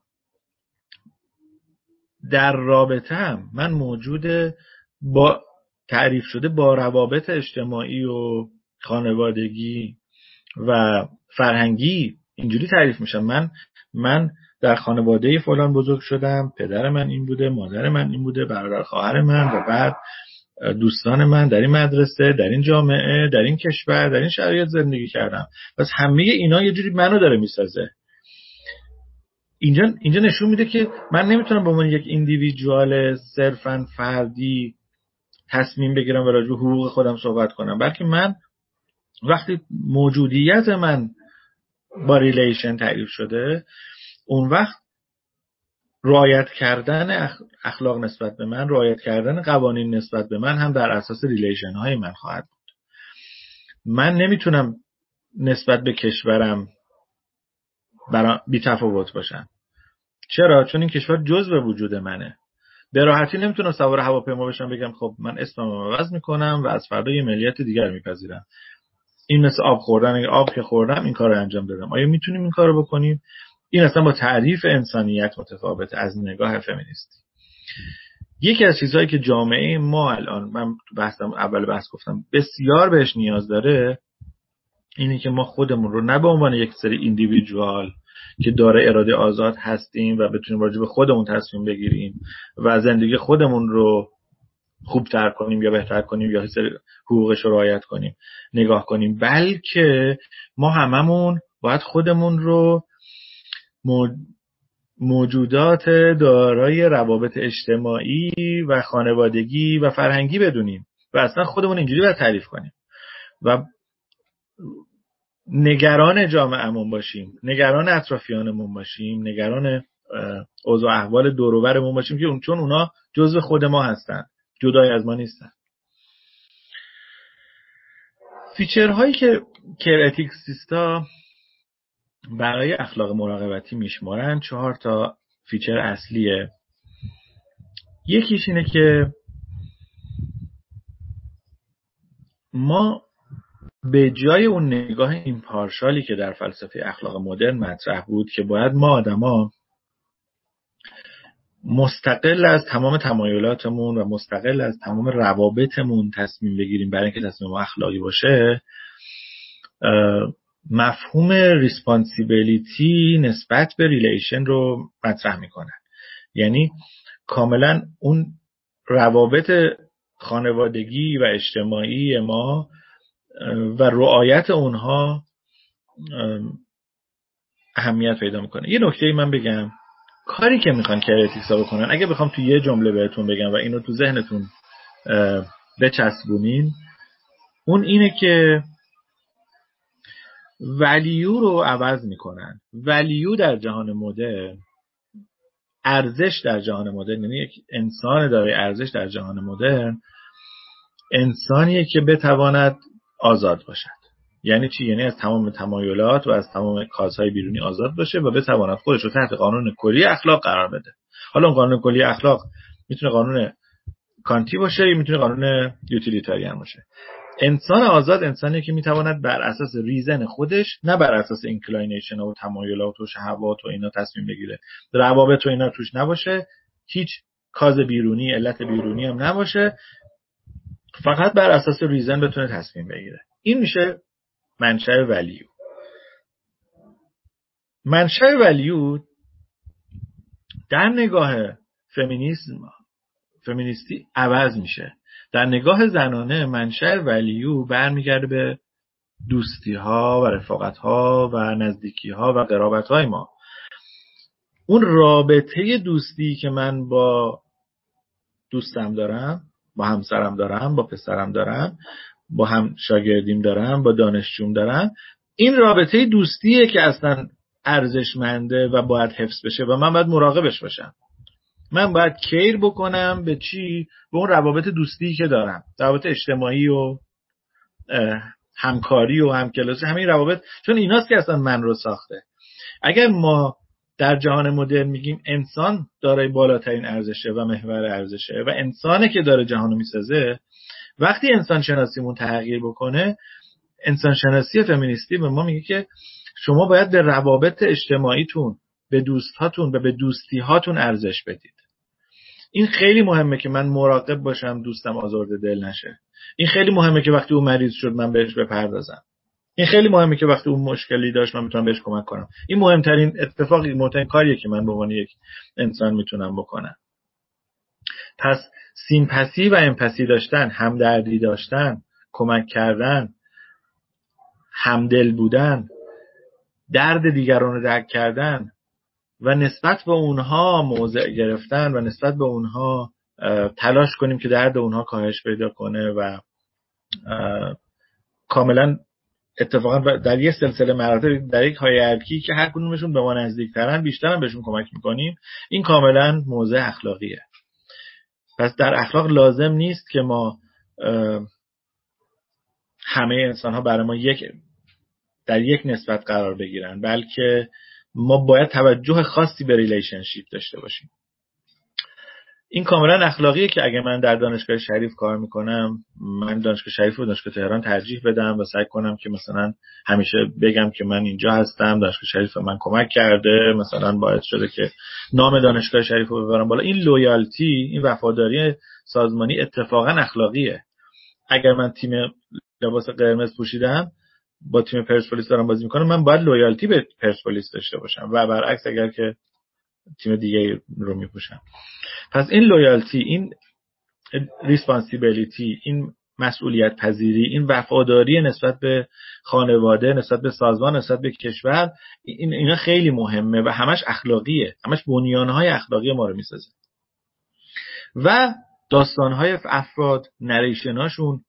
در رابطه‌ام، من موجود با تعریف شده با روابط اجتماعی و خانوادگی و فرهنگی اینجوری تعریف میشم. من در خانواده فلان بزرگ شدم، پدر من این بوده، مادر من این بوده، برادر خواهر من و بعد دوستان من در این مدرسه، در این جامعه، در این کشور، در این شرایط زندگی کردم. پس همه اینا یه جوری منو داره میسازه. اینجا نشون میده که من نمیتونم به عنوان یک ایندیویدوال صرفاً فردی تصمیم بگیرم و راجع به حقوق خودم صحبت کنم، بلکه من وقتی موجودیت من با ریلیشن تعریف شده، اون وقت رعایت کردن اخلاق نسبت به من، رعایت کردن قوانین نسبت به من هم در اساس ریلیشن های من خواهد بود. من نمیتونم نسبت به کشورم بی تفاوت باشم. چرا؟ چون این کشور جزء وجود منه. به راحتی نمیتونم سوار هواپیما بشم بگم خب من اسمم عوض میکنم و از فردا یه ملیت دیگر میپذیرم. این مثل آب خوردن، اگه آب که خوردم این کارو انجام دادم. آیا میتونیم این کارو بکنیم؟ این اصلا با تعریف انسانیت متفاوته از نگاه فمینیستی. یکی از چیزهایی که جامعه ما الان، من تو بحثم اول بحث گفتم، بسیار بهش نیاز داره، اینه که ما خودمون رو نه به عنوان یک سری ایندیویدوال که داره اراده آزاد هستیم و بتونیم راجع به خودمون تصمیم بگیریم و زندگی خودمون رو خوبتر کنیم یا بهتر کنیم یا حقوقش رو رعایت کنیم نگاه کنیم، بلکه ما هممون باید خودمون رو موجودات دارای روابط اجتماعی و خانوادگی و فرهنگی بدونیم و اصلا خودمون اینجوری باید تعریف کنیم و نگران جامعهمون باشیم، نگران اطرافیانمون باشیم، نگران اوضاع احوال دور و برمون باشیم که چون اونا جزء خود ما هستن، جدای از ما نیستن. فیچرهایی که کیر اتیکسیستا برای اخلاق مراقبتی میشمارن 4 تا فیچر اصلیه. یکیش اینه که ما به جای اون نگاه ایمپارشالی که در فلسفه اخلاق مدرن مطرح بود که باید ما آدما مستقل از تمام تمایلاتمون و مستقل از تمام روابطمون تصمیم بگیریم برای اینکه تصمیم اخلاقی باشه، مفهوم ریسپانسیبیلیتی نسبت به ریلیشن رو مطرح میکنن. یعنی کاملا اون روابط خانوادگی و اجتماعی ما و رعایت اونها اهمیت پیدا میکنه. یه نکته من بگم، کاری که میخوان کیر اتیکسا بکنن، اگه بخوام تو یه جمله بهتون بگم و اینو تو ذهنتون بچسبونین، اون اینه که ولیو رو عوض میکنن. ولیو در جهان مدرن، ارزش در جهان مدرن، یعنی یک انسان دارای ارزش در جهان مدرن انسانیه که بتواند آزاد باشد. یعنی چی؟ یعنی از تمام تمایلات و از تمام کازهای بیرونی آزاد باشه و بتواند خودش رو تحت قانون کلی اخلاق قرار بده. حالا اون قانون کلی اخلاق میتونه قانون کانتی باشه یا میتونه قانون یوتیلیتاریان باشه. انسان آزاد انسانیه که میتواند بر اساس ریزن خودش، نه بر اساس اینکلاینیشن و تمایلات و شهوات و اینا تصمیم بگیره. روابط و اینا توش نباشه، هیچ کاز بیرونی، علت بیرونی هم نباشه، فقط بر اساس ریزن بتونه تصمیم بگیره. این میشه منشأ ولیو. منشأ ولیو در نگاه فمینیستی عوض میشه. در نگاه زنانه منشأ ولیو برمیگرده به دوستی ها و رفاقت ها و نزدیکی ها و قرابت های ما. اون رابطه دوستی که من با دوستم دارم، با همسرم دارم، با پسرم دارم، با هم شاگردیم دارم، با دانشجوم دارم، این رابطه دوستیه که اصلا ارزشمنده و باید حفظ بشه و من باید مراقبش باشم. من باید کیر بکنم به چی؟ به اون روابط دوستی که دارم، روابط اجتماعی و همکاری و همکلاسی، همین روابط، چون ایناست که اصلا من رو ساخته. اگر ما در جهان مدرن میگیم انسان دارای بالاترین ارزشه و محور ارزشه و انسانه که داره جهانو میسازه، وقتی انسان شناسیمون تغییر بکنه، انسان شناسی فمینیستی به ما میگه که شما باید به روابط اجتماعیتون، به دوستاتون و به دوستی هاتون ارزش بدید. این خیلی مهمه که من مراقب باشم دوستم آزرده دل نشه. این خیلی مهمه که وقتی اون مریض شد من بهش بپردازم. این خیلی مهمه که وقتی اون مشکلی داشت من میتونم بهش کمک کنم. این مهمترین اتفاقی، مهمترین کاریه که من به عنوان یک انسان میتونم بکنم. پس سیمپاتی و امپاتی داشتن، همدردی داشتن، کمک کردن، همدل بودن، درد دیگران رو درک کردن و نسبت به اونها موضع گرفتن و نسبت به اونها تلاش کنیم که درد اونها کاهش پیدا کنه و کاملا اتفاقا در یک سلسله مراتب، در یک هایرارکی که هر کدومشون به ما نزدیکترن بیشتر هم بهشون کمک میکنیم، این کاملا موضع اخلاقیه. پس در اخلاق لازم نیست که ما همه انسان ها برای ما در یک نسبت قرار بگیرن، بلکه ما باید توجه خاصی به ریلیشنشیپ داشته باشیم. این کاملا اخلاقیه که اگه من در دانشگاه شریف کار میکنم، من دانشگاه شریف و دانشگاه تهران ترجیح بدم و سعی کنم که مثلا همیشه بگم که من اینجا هستم، دانشگاه شریف به من کمک کرده، مثلا باعث شده که نام دانشگاه شریف رو ببرم بالا. این لویالتی، این وفاداری سازمانی اتفاقا اخلاقیه. اگر من تیم لباس قرمز پوشیدم با تیم پرسپولیس دارم بازی میکنم، من باید لویالتی به پرسپولیس داشته باشم و برعکس اگر که تیم دیگه رو میپوشم. پس این لویالتی، این ریسپانسیبیلیتی، این مسئولیت پذیری، این وفاداری نسبت به خانواده، نسبت به سازمان، نسبت به کشور، اینا خیلی مهمه و همش اخلاقیه، همش بنیانهای اخلاقی ما رو میسازه. و داستانهای افراد، نریشناشون،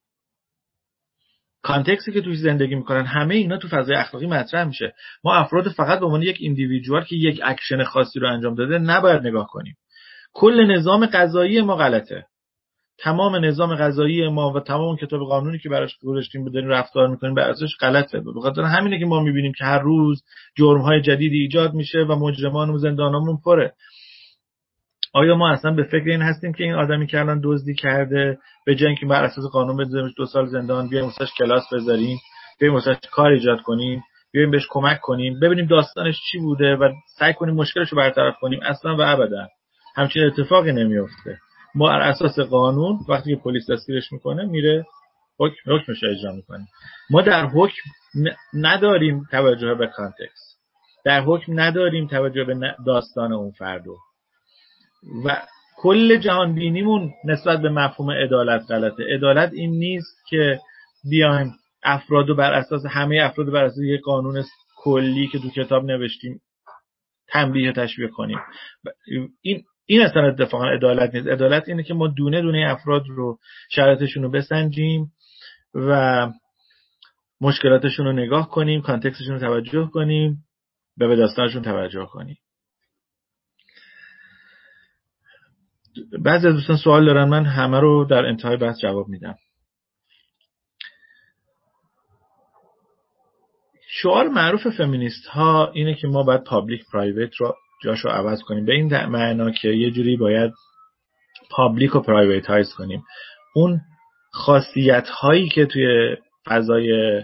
کانتکسی که توش زندگی میکنن، همه اینا تو فضای اخلاقی مطرح میشه. ما افراد فقط به عنوان یک ایندیویدوال که یک اکشن خاصی رو انجام داده نباید نگاه کنیم. کل نظام قضایی ما غلطه. تمام نظام قضایی ما و تمام کتاب قانونی که براش گذاشتیم بداریم رفتار میکنیم بر اساسش غلطه. به خاطر همینه که ما میبینیم که هر روز جرم‌های جدیدی ایجاد میشه و مجرمان و زندانامون پره. آیا ما اصلا به فکر این هستیم که این آدمی که الان دزدی کرده به جای اینکه بر اساس قانون بذاریمش 2 سال زندان، بیایم واسش کلاس بذاریم، بیایم واسش کار ایجاد کنیم، بیایم بهش کمک کنیم، ببینیم داستانش چی بوده و سعی کنیم مشکلش رو برطرف کنیم؟ اصلا و ابدا همچین اتفاقی نمیفته. ما بر اساس قانون وقتی که پلیس دستگیرش میکنه میره حکمش اجرا میکنه. ما در حکم نداریم توجه به کانتکست، در حکم نداریم توجه به داستان اون فردو و کل جهان بینیمون نسبت به مفهوم عدالت غلطه. عدالت این نیست که بیایم افرادو بر اساس همه افرادو بر اساس یک قانون کلی که تو کتاب نوشتیم تنبیه و تشویق کنیم. این اصلا اتفاقا عدالت نیست. عدالت اینه که ما دونه دونه افراد رو، شرایطشون رو بسنجیم و مشکلاتشون رو نگاه کنیم، کانتکستشون رو توجه کنیم، به داستانشون توجه کنیم. بعضی از دوستان سوال دارن، من همه رو در انتهای بحث جواب میدم. شعار معروف فمینیست ها اینه که ما باید پابلیک پرایوت رو جاشو عوض کنیم، به این معنا که یه جوری باید پابلیک رو پرایوتایز کنیم. اون خاصیت هایی که توی فضای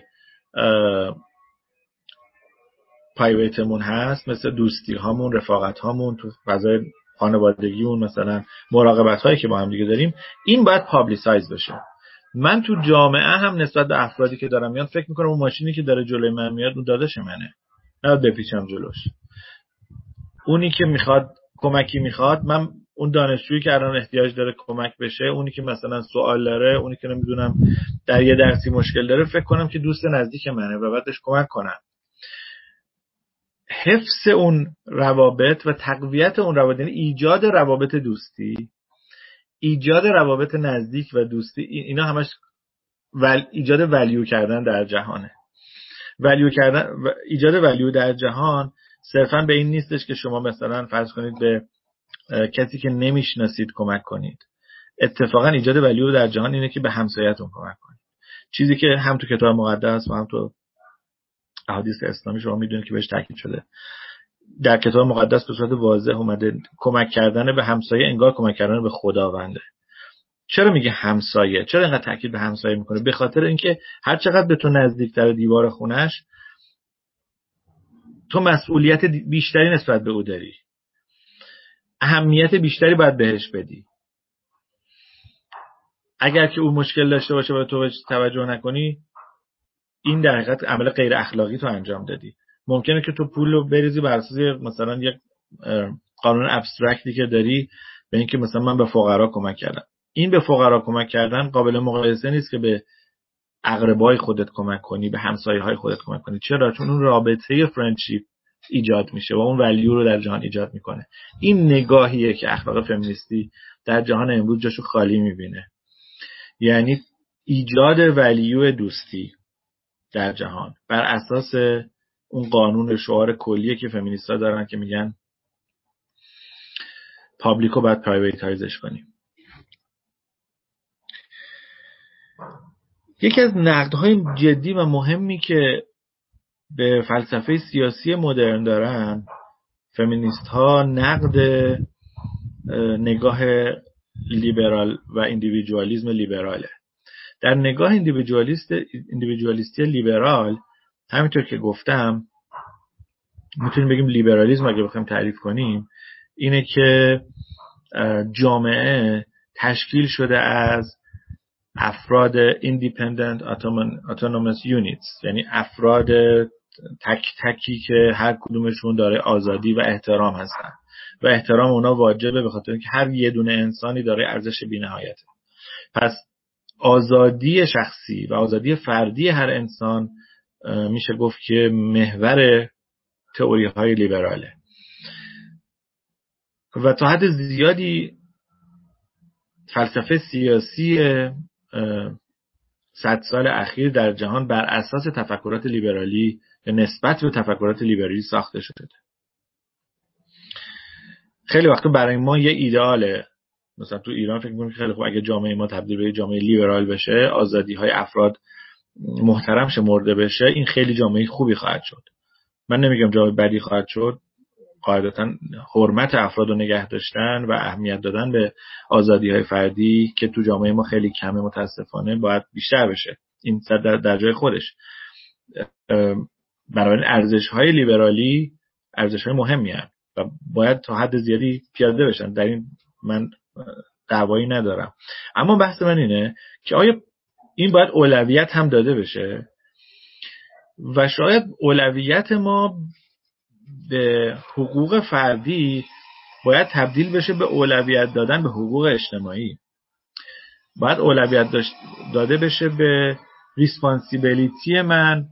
پرایوتمون هست، مثل دوستی هامون، رفاقت هامون، تو فضای خانوادگیمون، مثلا مراقبت هایی که با هم دیگه داریم، این باید پابلیسایز بشه. من تو جامعه هم نسبت به افرادی که دارم میاد فکر میکنم اون ماشینی که داره جلوی من میاد اون داداش منه، نه بپیچم جلوش. اونی که میخواد کمکی میخواد، من اون دانشجویی که الان احتیاج داره کمک بشه، اونی که مثلا سوال داره، اونی که نمیدونم در یه درسی مشکل داره، فکر کنم که دوست نزدیک منه و بعدش کمک کنم. حفظ اون روابط و تقویت اون روابط، یعنی ایجاد روابط دوستی، ایجاد روابط نزدیک و دوستی، اینا همش ایجاد ولیو کردن در جهانه. ولیو کردن و ایجاد ولیو در جهان صرفا به این نیستش که شما مثلا فرض کنید به کسی که نمیشناسید کمک کنید. اتفاقا ایجاد ولیو در جهان اینه که به همسایه‌تون کمک کنید. چیزی که هم تو کتاب مقدس و هم تو احادیث اسلامی شما میدونید که بهش تاکید شده. در کتاب مقدس به صورت واضح اومده کمک کردن به همسایه انگار کمک کردن به خداونده. چرا میگه همسایه؟ چرا اینقدر تاکید به همسایه میکنه؟ به خاطر اینکه هر چقدر به تو نزدیکتر دیوار خونش، تو مسئولیت بیشتری نسبت به او داری، اهمیت بیشتری باید بهش بدی. اگر که او مشکل داشته باشه و تو بهش توجه نکنی، این در حقیقت عمل غیر اخلاقی تو انجام دادی. ممکنه که تو پول رو بریزی بر اساس مثلا یک قانون ابسترکتی که داری، به اینکه مثلا من به فقرا کمک کردم. این به فقرا کمک کردن قابل مقایسه نیست که به اقربای خودت کمک کنی، به همسایه‌های خودت کمک کنی. چرا؟ چون اون رابطه فرندشیپ ایجاد میشه و اون ولیو رو در جهان ایجاد میکنه. این نگاهیه که اخلاق فمینیستی در جهان امروز جاشو خالی میبینه. یعنی ایجاد ولیو دوستی در جهان بر اساس اون قانون شعار کلیه که فمینیست‌ها دارن که میگن پابلیکو باید پرایویتایزش کنیم. یکی از نقدهای جدی و مهمی که به فلسفه سیاسی مدرن دارن فمینیست ها نقد نگاه لیبرال و ایندیویدوالیسم لیبراله. در نگاه ایندیویدوالیستی لیبرال همینطور که گفتم میتونیم بگیم لیبرالیسم اگه بخوایم تعریف کنیم اینه که جامعه تشکیل شده از افراد independent autonomous units، یعنی افراد تک تکی که هر کدومشون داره آزادی و احترام هستن و احترام اونا واجبه به خاطر اینکه هر یه دونه انسانی داره ارزش بی‌نهایته. پس آزادی شخصی و آزادی فردی هر انسان میشه گفت که محور تئوری های لیبراله و تا حد زیادی فلسفه سیاسی 100 سال اخیر در جهان بر اساس تفکرات لیبرالی یا نسبت به تفکرات لیبرالی ساخته شده. خیلی وقتا برای ما یه ایدئاله، مثلا تو ایران فکر می‌کنیم خیلی خوب اگه جامعه ما تبدیل به جامعه لیبرال بشه، آزادی‌های افراد محترم شه، مرده بشه، این خیلی جامعه خوبی خواهد شد. من نمیگم جامعه بدی خواهد شد، قاعدتاً حرمت افراد رو نگه داشتن و اهمیت دادن به آزادی‌های فردی که تو جامعه ما خیلی کمه متاسفانه باید بیشتر بشه. این در جای خودش. بنابراین ارزش‌های لیبرالی ارزش‌های مهمی هستند و باید تا حد زیادی پیاده بشن. در این من دعوایی ندارم، اما بحث من اینه که آیا این باید اولویت هم داده بشه و شاید اولویت ما به حقوق فردی باید تبدیل بشه به اولویت دادن به حقوق اجتماعی. باید اولویت داده بشه به ریسپانسیبلیتی من،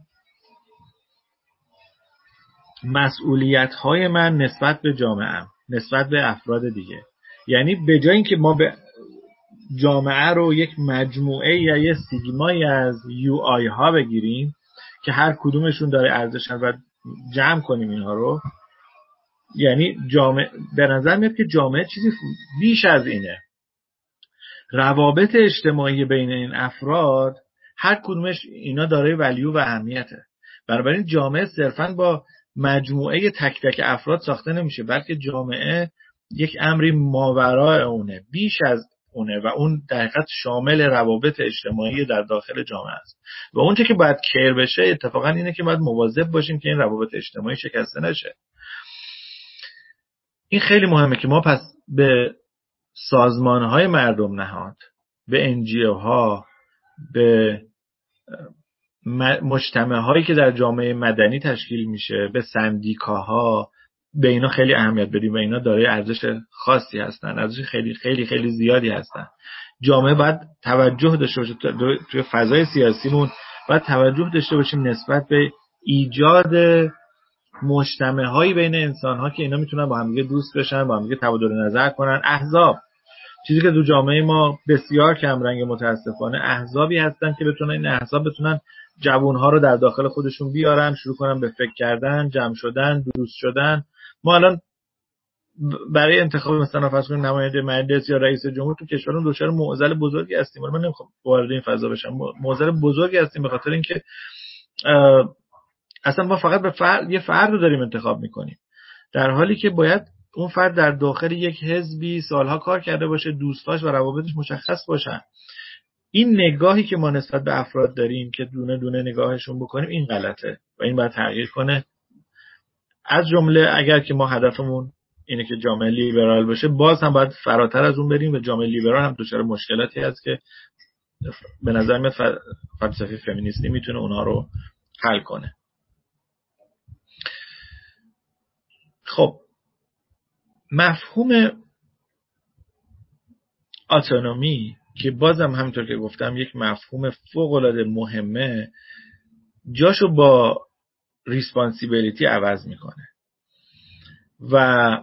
مسئولیت های من نسبت به جامعه، نسبت به افراد دیگه. یعنی به جای اینکه ما به جامعه رو یک مجموعه یا یک سیگمایی از یو آی ها بگیریم که هر کدومشون داره ارزشن و جمع کنیم اینها رو، یعنی جامعه به نظر میاد که جامعه چیزی بیش از اینه. روابط اجتماعی بین این افراد هر کدومش اینا داره ولیو و اهمیته. بنابراین جامعه صرفاً با مجموعه تک تک افراد ساخته نمیشه، بلکه جامعه یک امری ماورای اونه، بیش از اونه و اون در حقیقت شامل روابط اجتماعی در داخل جامعه است. و اونچه که باید کیر بشه اتفاقا اینه که باید مواظب باشیم که این روابط اجتماعی شکسته نشه. این خیلی مهمه که ما پس به سازمان‌های مردم نهاد، به NGO-ها، به مجتمع‌هایی که در جامعه مدنی تشکیل میشه، به سندیکاها، به اینا خیلی اهمیت بدیم و اینا دارای ارزش خاصی هستن، ارزش خیلی خیلی خیلی زیادی هستن. جامعه باید توجه داشته باشه، توی فضای سیاسیمون باید توجه داشته باشیم نسبت به ایجاد مجتمع‌هایی بین انسان‌ها که اینا میتونن با هم دیگه دوست بشن، با هم دیگه تبادل نظر کنن. احزاب، چیزی که تو جامعه ما بسیار کم رنگ متاسفانه، احزابی هستن که بتونن این احزاب بتونن جوان‌ها رو در داخل خودشون بیارن، شروع کنن به فکر کردن، جمع شدن، دوست شدن. ما الان برای انتخاب مثلا فرض کنید نماینده مجلس یا رئیس جمهور تو کشورمون دچار معضل بزرگی هستیم. من نمیخوام وارد این فضا بشم. معضل بزرگی هستیم به خاطر اینکه اصلا ما فقط به یه فرد رو داریم انتخاب میکنیم، در حالی که باید اون فرد در داخل یک حزبی سالها کار کرده باشه، دوستاش و روابطش مشخص باشن. این نگاهی که ما نسبت به افراد داریم که دونه دونه نگاهشون بکنیم، این غلطه و این باید تغییر کنه. از جمله اگر که ما هدفمون اینه که جامعه لیبرال باشه، باز هم باید فراتر از اون بریم و جامعه لیبرال هم دچار مشکلاتی هست که به نظر میاد فلسفه فمینیستی میتونه اونها رو حل کنه. خب مفهوم اتونومی که بازم همونطور که گفتم یک مفهوم فوق‌العاده مهمه، جاشو با ریسپانسیبیلیتی عوض میکنه و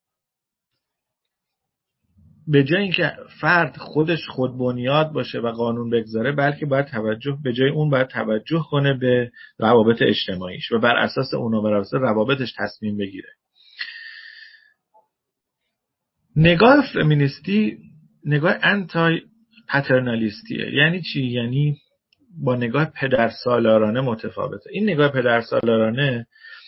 به جای اینکه فرد خودش خودبنیاد باشه و قانون بگذاره، بلکه باید به جای اون باید توجه کنه به روابط اجتماعیش و بر اساس اونا، بر اساس روابطش تصمیم بگیره. نگاه فمینیستی نگاه انتای پترنالیستیه. یعنی چی؟ یعنی با نگاه پدرسالارانه متفاوته. این نگاه پدرسالارانه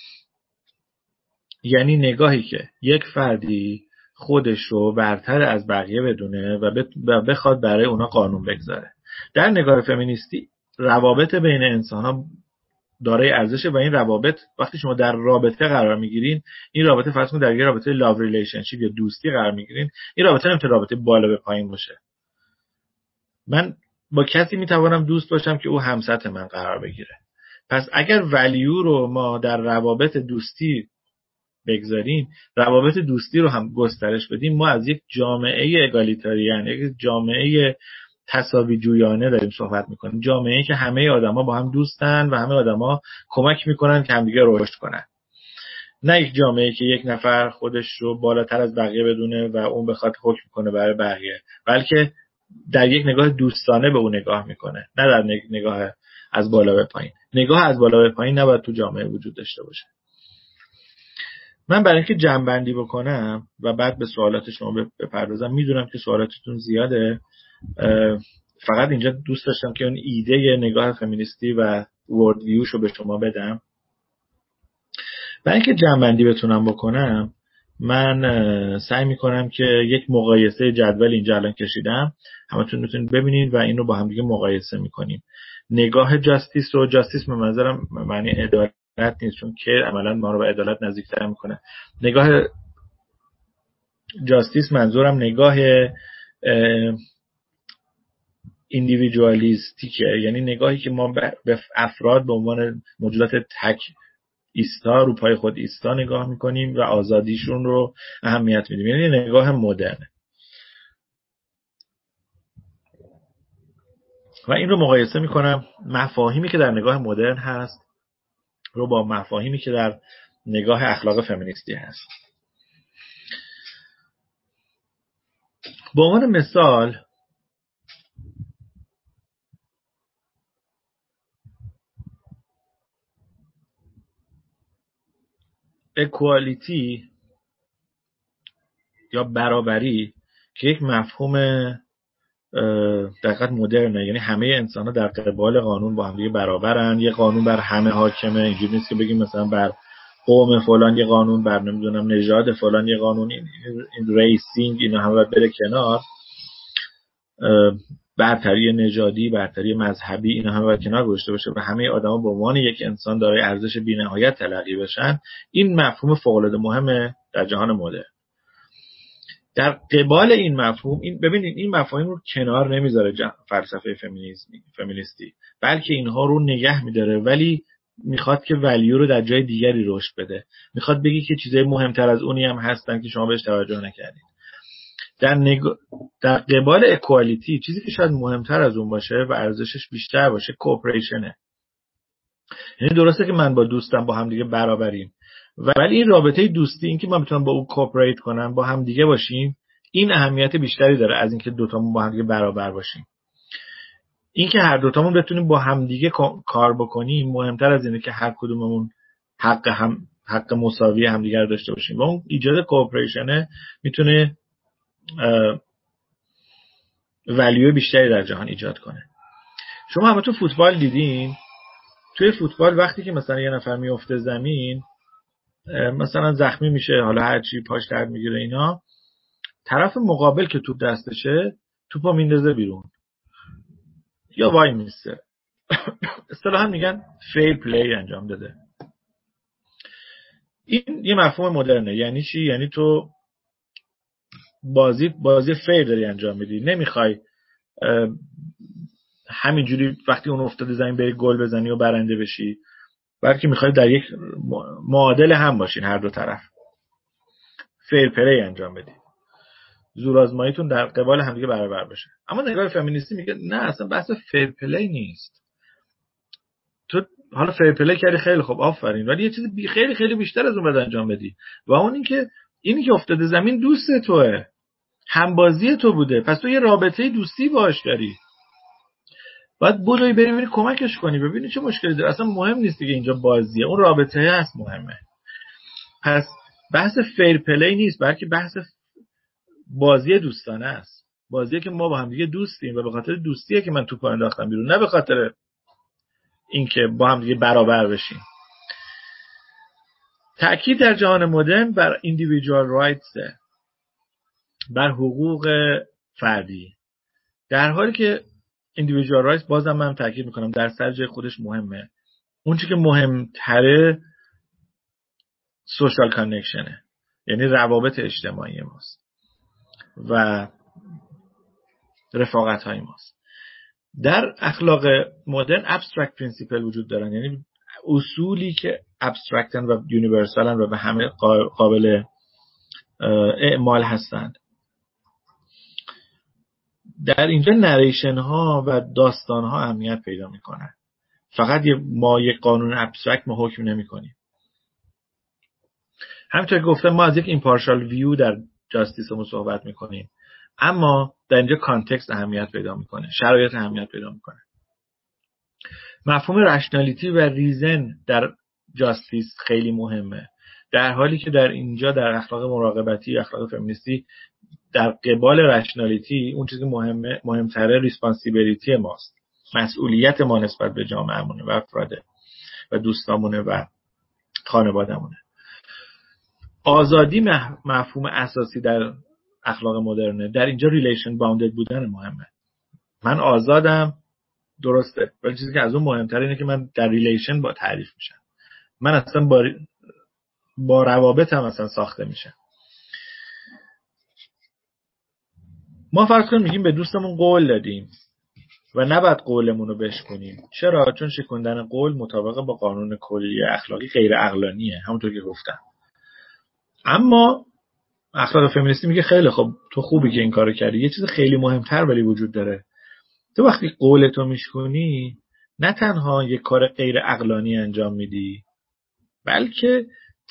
یعنی نگاهی که یک فردی خودش رو برتر از بقیه بدونه و بخواد برای اونا قانون بگذاره. در نگاه فمینیستی روابط بین انسان‌ها دارای ارزشه و این روابط وقتی شما در رابطه قرار میگیرین، این رابطه فرض کنید در یه رابطه لاو ریلیشنشیپ یا دوستی قرار میگیرین، این رابطه نمیتونه رابطه بالا به پایین باشه. من با کسی میتوانم دوست باشم که او همسط من قرار بگیره. پس اگر ولیو رو ما در روابط دوستی بگذاریم، روابط دوستی رو هم گسترش بدیم، ما از یک جامعه اگالیتاریان، یک جامعه تساوی جویانه داریم صحبت میکنیم. جامعه‌ای که همه آدما با هم دوستن و همه آدما کمک میکنن که همدیگه رشد کنن. نه یک جامعه‌ای که یک نفر خودش رو بالاتر از بقیه بدونه و اون بخواد حکم کنه برای بقیه، بلکه در یک نگاه دوستانه به اون نگاه میکنه، نه در نگاه از بالا به پایین. نگاه از بالا به پایین نباید تو جامعه وجود داشته باشه. من برای اینکه جمع‌بندی بکنم و بعد به سوالات شما بپردازم، میدونم که سوالاتتون زیاده، فقط اینجا دوست داشتم که اون ایده نگاه فمینیستی و ورد ویوشو به شما بدم. برای اینکه جمع‌بندی بتونم بکنم، من سعی میکنم که یک مقایسه جدول اینجا الان کشیدم، همتون میتونید ببینید و این رو با هم دیگه مقایسه میکنیم. نگاه جاستیس رو، جاستیس به نظرم معنی عدالت نیست، چون که عملا ما رو به عدالت نزدیکتر میکنه. نگاه جاستیس منظورم نگاه ایندیویدوالیستیکه، یعنی نگاهی که ما به افراد به عنوان موجودات تک ایستا، رو پای خود ایستا نگاه میکنیم و آزادیشون رو اهمیت میدیم. یعنی نگاه مدرن. و این رو مقایسه میکنم، مفاهیمی که در نگاه مدرن هست رو با مفاهیمی که در نگاه اخلاق فمینیستی هست. به عنوان مثال اکوالیتی یا برابری که یک مفهوم دقیقاً مدرنه، یعنی همه انسان‌ها در قبال قانون با هم دیگه برابرن، یه قانون بر همه حاکمه. اینجوری نیست که بگیم مثلا بر قوم فلان یه قانون، بر نمیدونم نژاد فلان یه قانون، این ریسینگ اینا هم باید بره کنار. برتری نژادی، برتری مذهبی اینا هم باید کنار گذاشته بشه و همه آدما به عنوان یک انسان دارای ارزش بی‌نهایت تلقی بشن. این مفهوم فوق‌العاده مهمه در جهان مدرن. در قبال این مفهوم، ببینید این مفاهیم رو کنار نمیذاره فلسفه فمینیستی، بلکه اینها رو نگه میداره، ولی میخواد که ولیو رو در جای دیگری رشد بده. میخواد بگی که چیزای مهمتر از اونی هم هستن که شما بهش توجه نکردید. در قبال اکوالیتی چیزی که شاید مهمتر از اون باشه و ارزشش بیشتر باشه کوپریشنه. یعنی درسته که من با دوستم با هم دیگه برابریم، ولی این رابطه دوستی، این که ما بتونم با اون کوپریت کنم، با هم دیگه باشیم، این اهمیت بیشتری داره از اینکه دوتامون با هم دیگه برابر باشیم. این که هر دوتامون بتونیم با هم دیگه کار بکنیم مهمتر از اینه که هر کدوممون حق مساوی هم دیگه رو داشته باشیم. و اون ایجاد کوپریشن میتونه ولیو بیشتری در جهان ایجاد کنه. شما همه تو فوتبال دیدین، توی فوتبال وقتی که مثلا یه نفر میفته زمین، مثلا زخمی میشه، حالا هر چی پاش درد میگیره اینا، طرف مقابل که توپ دستشه توپو میندازه بیرون یا وای میسته. اصطلاحاً میگن فیر پلی انجام داده. این یه مفهوم مدرنه. یعنی چی؟ یعنی تو بازی فیر داری انجام میدی، نمیخوای همینجوری وقتی اون افتاده زمین بری گل بزنی و برنده بشی، بلکه میخوای در یک معادل هم باشین، هر دو طرف فیر پلی انجام بدی. زورآزماییتون در قبال همدیگه برابر بشه. اما نگاه فمینیستی میگه نه، اصلا بحث فیر پلی نیست. تو حالا فیر پلی کردی خیلی خوب، آفرین، ولی یه چیز خیلی خیلی بیشتر از اون باید انجام بدی، و اون اینی که افتاده زمین دوست توئه، همبازی تو بوده، پس تو یه رابطه دوستی باهاش داری، باید بودوی بری کمکش کنی، ببینی چه مشکلی داره. اصلا مهم نیست دیگه، اینجا بازیه، اون رابطه هست مهمه. پس بحث فیر پلی نیست، بلکه بحث بازی دوستانه است، بازیه که ما با هم دیگه دوستیم و به خاطر دوستیه که من توپ انداختم بیرون، نه به خاطر اینکه با هم دیگه برابر بشیم. تأکید در جهان مدرن بر individual rights، بر حقوق فردی، در حالی که individual rights بازم من تأکید میکنم در سر جای خودش مهمه. اون چیزی که مهمتره social connectionه، یعنی روابط اجتماعی ماست و رفاقت های ماست. در اخلاق مدرن abstract principle وجود دارن، یعنی اصولی که abstractن و universalن و به همه قابل اعمال هستند. در اینجا نریشن ها و داستان ها اهمیت پیدا میکنن. فقط ما یک قانون ابسترکت ما حکم نمی کنیم. همینطور که گفتم ما از یک impartial view در جاستیس ما صحبت میکنیم، اما در اینجا کانتکست اهمیت پیدا میکنه، شرایط اهمیت پیدا میکنه. مفهوم رشنالیتی و ریزن در جاستیس خیلی مهمه، در حالی که در اینجا در اخلاق مراقبتی، اخلاق فمینیستی، در قبال رشنالیتی اون چیزی مهمتره ریسپانسیبلیتی ماست، مسئولیت ما نسبت به جامعهمونه و افراده و دوستامونه و خانوادهمونه. آزادی مفهوم اساسی در اخلاق مدرنه، در اینجا ریلیشن باوندد بودن مهمه. من آزادم، درسته، ولی چیزی که از اون مهمتره اینه که من در ریلیشن با تعریف میشم، من اصلا با روابطم اصلا ساخته میشم. ما فرض کنیم میگیم به دوستمون قول دادیم و نباید قولمون رو بشکنیم. چرا؟ چون شکوندن قول مطابق با قانون کلی اخلاقی غیر عقلانیه، همونطور که گفتم. اما اخلاق فمینیستی میگه خیلی خب، تو خوبی که این کارو کردی، یه چیز خیلی مهمتر ولی وجود داره. تو وقتی قولتو میشکنی نه تنها یه کار غیر عقلانی انجام میدی، بلکه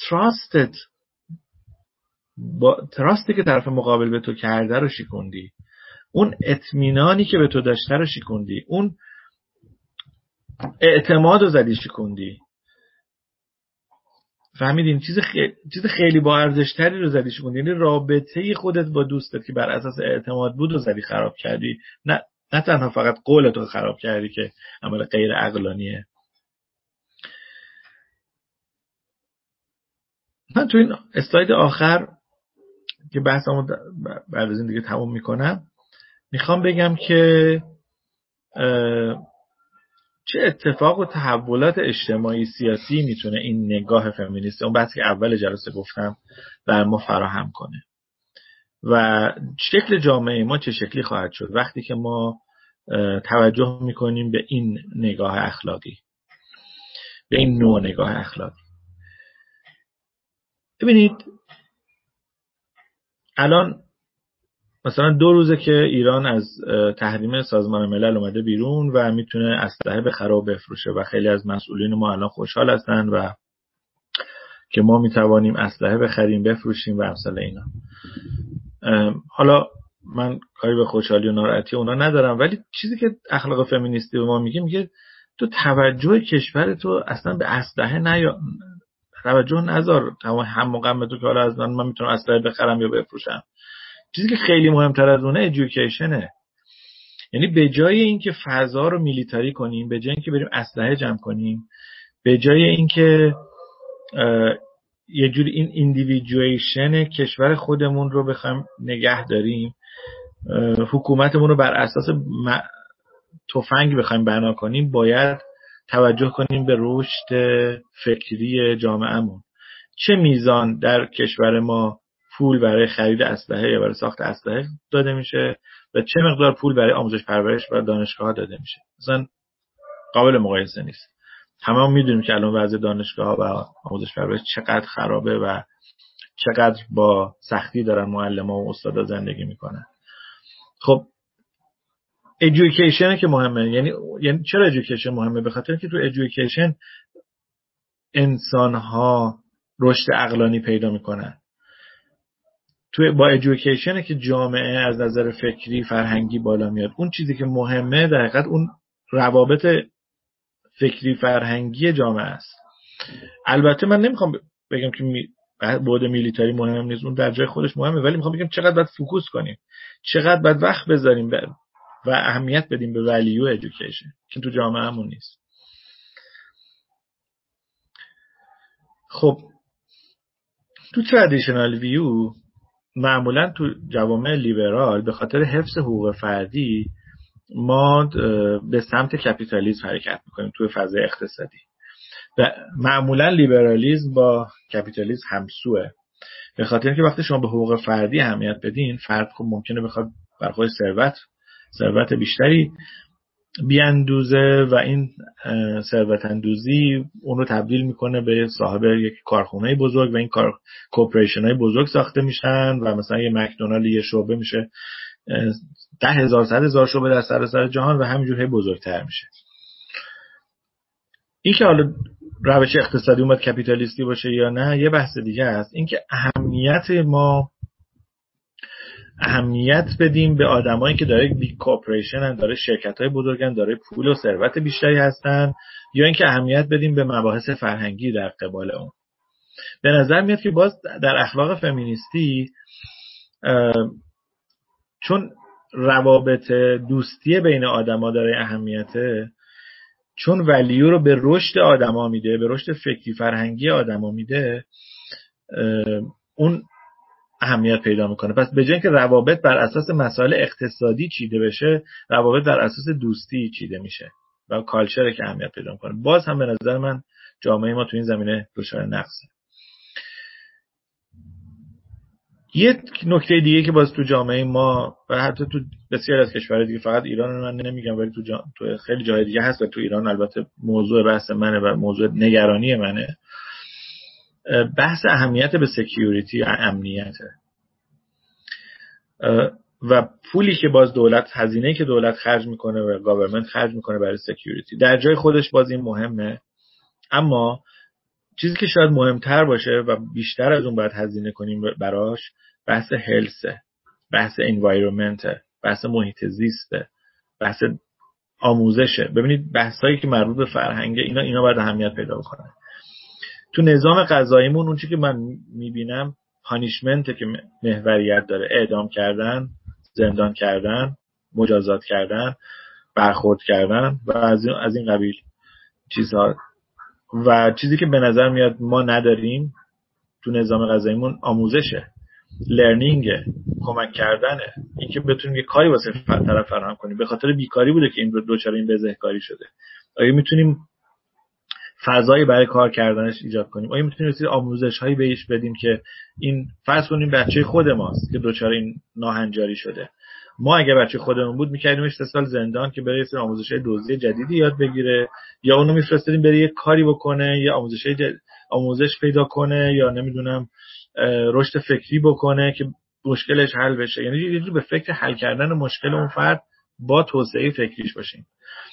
تراستی که طرف مقابل به تو کرده رو شکوندی، اون اطمینانی که به تو داشته رو شکوندی، اون اعتماد رو زدی شکوندی. فهمیدین؟ چیز خیلی با ارزشتری رو زدی شکوندی، یعنی رابطه خودت با دوستت که بر اساس اعتماد بود رو زدی خراب کردی. نه تنها فقط قولت رو خراب کردی که عمل غیر عقلانیه. من تو این اسلاید آخر که بحثمو بعد از این دیگه تموم میکنم، میخوام بگم که چه اتفاق و تحولات اجتماعی سیاسی میتونه این نگاه فمینیست، اون بحثی که اول جلسه گفتم، بر ما فراهم کنه و شکل جامعه ما چه شکلی خواهد شد وقتی که ما توجه میکنیم به این نگاه اخلاقی، به این نوع نگاه اخلاقی. ببینید الان مثلا 2 روزه که ایران از تحریم سازمان ملل اومده بیرون و میتونه اسلحه بخره و بفروشه و خیلی از مسئولین ما الان خوشحال هستن و که ما میتوانیم اسلحه بخریم بفروشیم و امثال اینا. حالا من کاری به خوشحالی و ناراحتی اونا ندارم، ولی چیزی که اخلاق فمینیستی به ما میگه تو توجه کشور تو اصلا به اسلحه توجه نذار، هم غم تو که حالا از من میتونم اسلحه بخرم یا بفروشم. چیزی که خیلی مهمتر از اونه ادویکیشنه. یعنی به جای اینکه فضا رو میلیتاری کنیم، به جای اینکه بریم اسلحه جمع کنیم، به جای اینکه یه جوری این ایندیویدویشن کشور خودمون رو بخوایم نگه داریم، حکومتمون رو بر اساس تفنگ بخوایم بنا کنیم، باید توجه کنیم به رشد فکری جامعهمون. چه میزان در کشور ما پول برای خرید اسلحه یا برای ساخت اسلحه داده میشه و چه مقدار پول برای آموزش پرورش و دانشگاه‌ها داده میشه؟ مثلا قابل مقایسه نیست. همه میدونیم که الان وضع دانشگاه‌ها و آموزش پرورش چقدر خرابه و چقدر با سختی دارن معلم‌ها و استادا زندگی میکنن. خب education که مهمه، یعنی چرا education مهمه؟ به خاطر که تو education انسان‌ها رشد عقلانی پیدا میکنن. با education که جامعه از نظر فکری فرهنگی بالا میاد. اون چیزی که مهمه در حقیقت اون روابط فکری فرهنگی جامعه است. البته من نمیخوام بگم که بعد میلیتاری مهم نیست، اون در جای خودش مهمه، ولی میخوام بگم چقدر باید فوکوس کنیم، چقدر باید وقت بذاریم و اهمیت بدیم به value education که تو جامعهمون نیست. خب تو traditional view معمولا تو جوامع لیبرال به خاطر حفظ حقوق فردی ما به سمت کپیتالیسم حرکت میکنیم تو فضای اقتصادی. و معمولا لیبرالیسم با کپیتالیسم همسوه، به خاطر اینکه وقتی شما به حقوق فردی اهمیت بدین، فرد خب ممکنه بخواد بر خودش ثروت بیشتری بیاندوزه و این ثروت اندوزی اون رو تبدیل میکنه به صاحب یک کارخونه بزرگ و این کوپریشن های بزرگ ساخته میشن و مثلا یه مکدونالد یه شعبه میشه 10,000 100,000 شعبه در سراسر جهان و همینجور بزرگتر میشه. این که حالا روش اقتصادی اومد کپیتالیستی باشه یا نه یه بحث دیگه است. این که اهمیت بدیم به آدمایی که داره بیگ کورپوریشن، داره شرکت‌های بزرگن، داره پول و ثروت بیشتری هستن، یا اینکه اهمیت بدیم به مباحث فرهنگی در قبال اون. به نظر میاد که باز در اخلاق فمینیستی چون روابط دوستی بین آدما داره اهمیته، چون ولیو رو به رشد آدما میده، به رشد فکری فرهنگی آدما میده، اون اهمیت پیدا میکنه. پس به جای اینکه روابط بر اساس مسائل اقتصادی چیده بشه، روابط بر اساس دوستی چیده میشه و کالچر که اهمیت پیدا میکنه. باز هم به نظر من جامعه ما تو این زمینه دچار نقصه. یک نکته دیگه که باز تو جامعه ما و حتی تو بسیاری از کشورهای دیگه، فقط ایران من نمیگم ولی تو خیلی جای دیگه هست و تو ایران البته موضوع بحث منه و موضوع نگرانی منه، بحث اهمیت به سکیوریتی، امنیته و پولی که باز دولت، هزینه‌ای که دولت خرج میکنه و گاورمنت خرج میکنه برای سکیوریتی در جای خودش باز این مهمه، اما چیزی که شاید مهمتر باشه و بیشتر از اون باید هزینه کنیم براش بحث هلسه، بحث انوایرمنت، بحث محیط زیسته، بحث آموزشه. ببینید بحثایی که مربوط به فرهنگ اینا باید اهمیت پیدا بکنه. تو نظام قضاییمون اون چیزی که من میبینم پانیشمنت که محوریت داره، اعدام کردن، زندان کردن، مجازات کردن، برخورد کردن و از این قبیل چیزها. و چیزی که به نظر میاد ما نداریم تو نظام قضاییمون آموزشه، لرنینگه، کمک کردنه، این که بتونیم یه کاری واسه طرف فراهم کنیم. به خاطر بیکاری بوده که این دوچاره این بزهکاری شده. آیا میتونیم فضایی برای کار کردنش ایجاد کنیم؟ آیا میتونیم آموزش‌هایی بهش بدیم که این فرض کنیم بچه خود ماست که دوچاره این ناهنجاری شده، ما اگه بچه خودمون بود می‌کردیمش 3 سال زندان که بره یه سری آموزش‌های دزدی جدیدی یاد بگیره، یا اونو می‌فرستادیم بره یه کاری بکنه، یا آموزش پیدا کنه، یا نمیدونم رشد فکری بکنه که مشکلش حل بشه. یعنی یه جور به فکر حل کردن مشکل اون فرد با توسعه فکریش باشیم.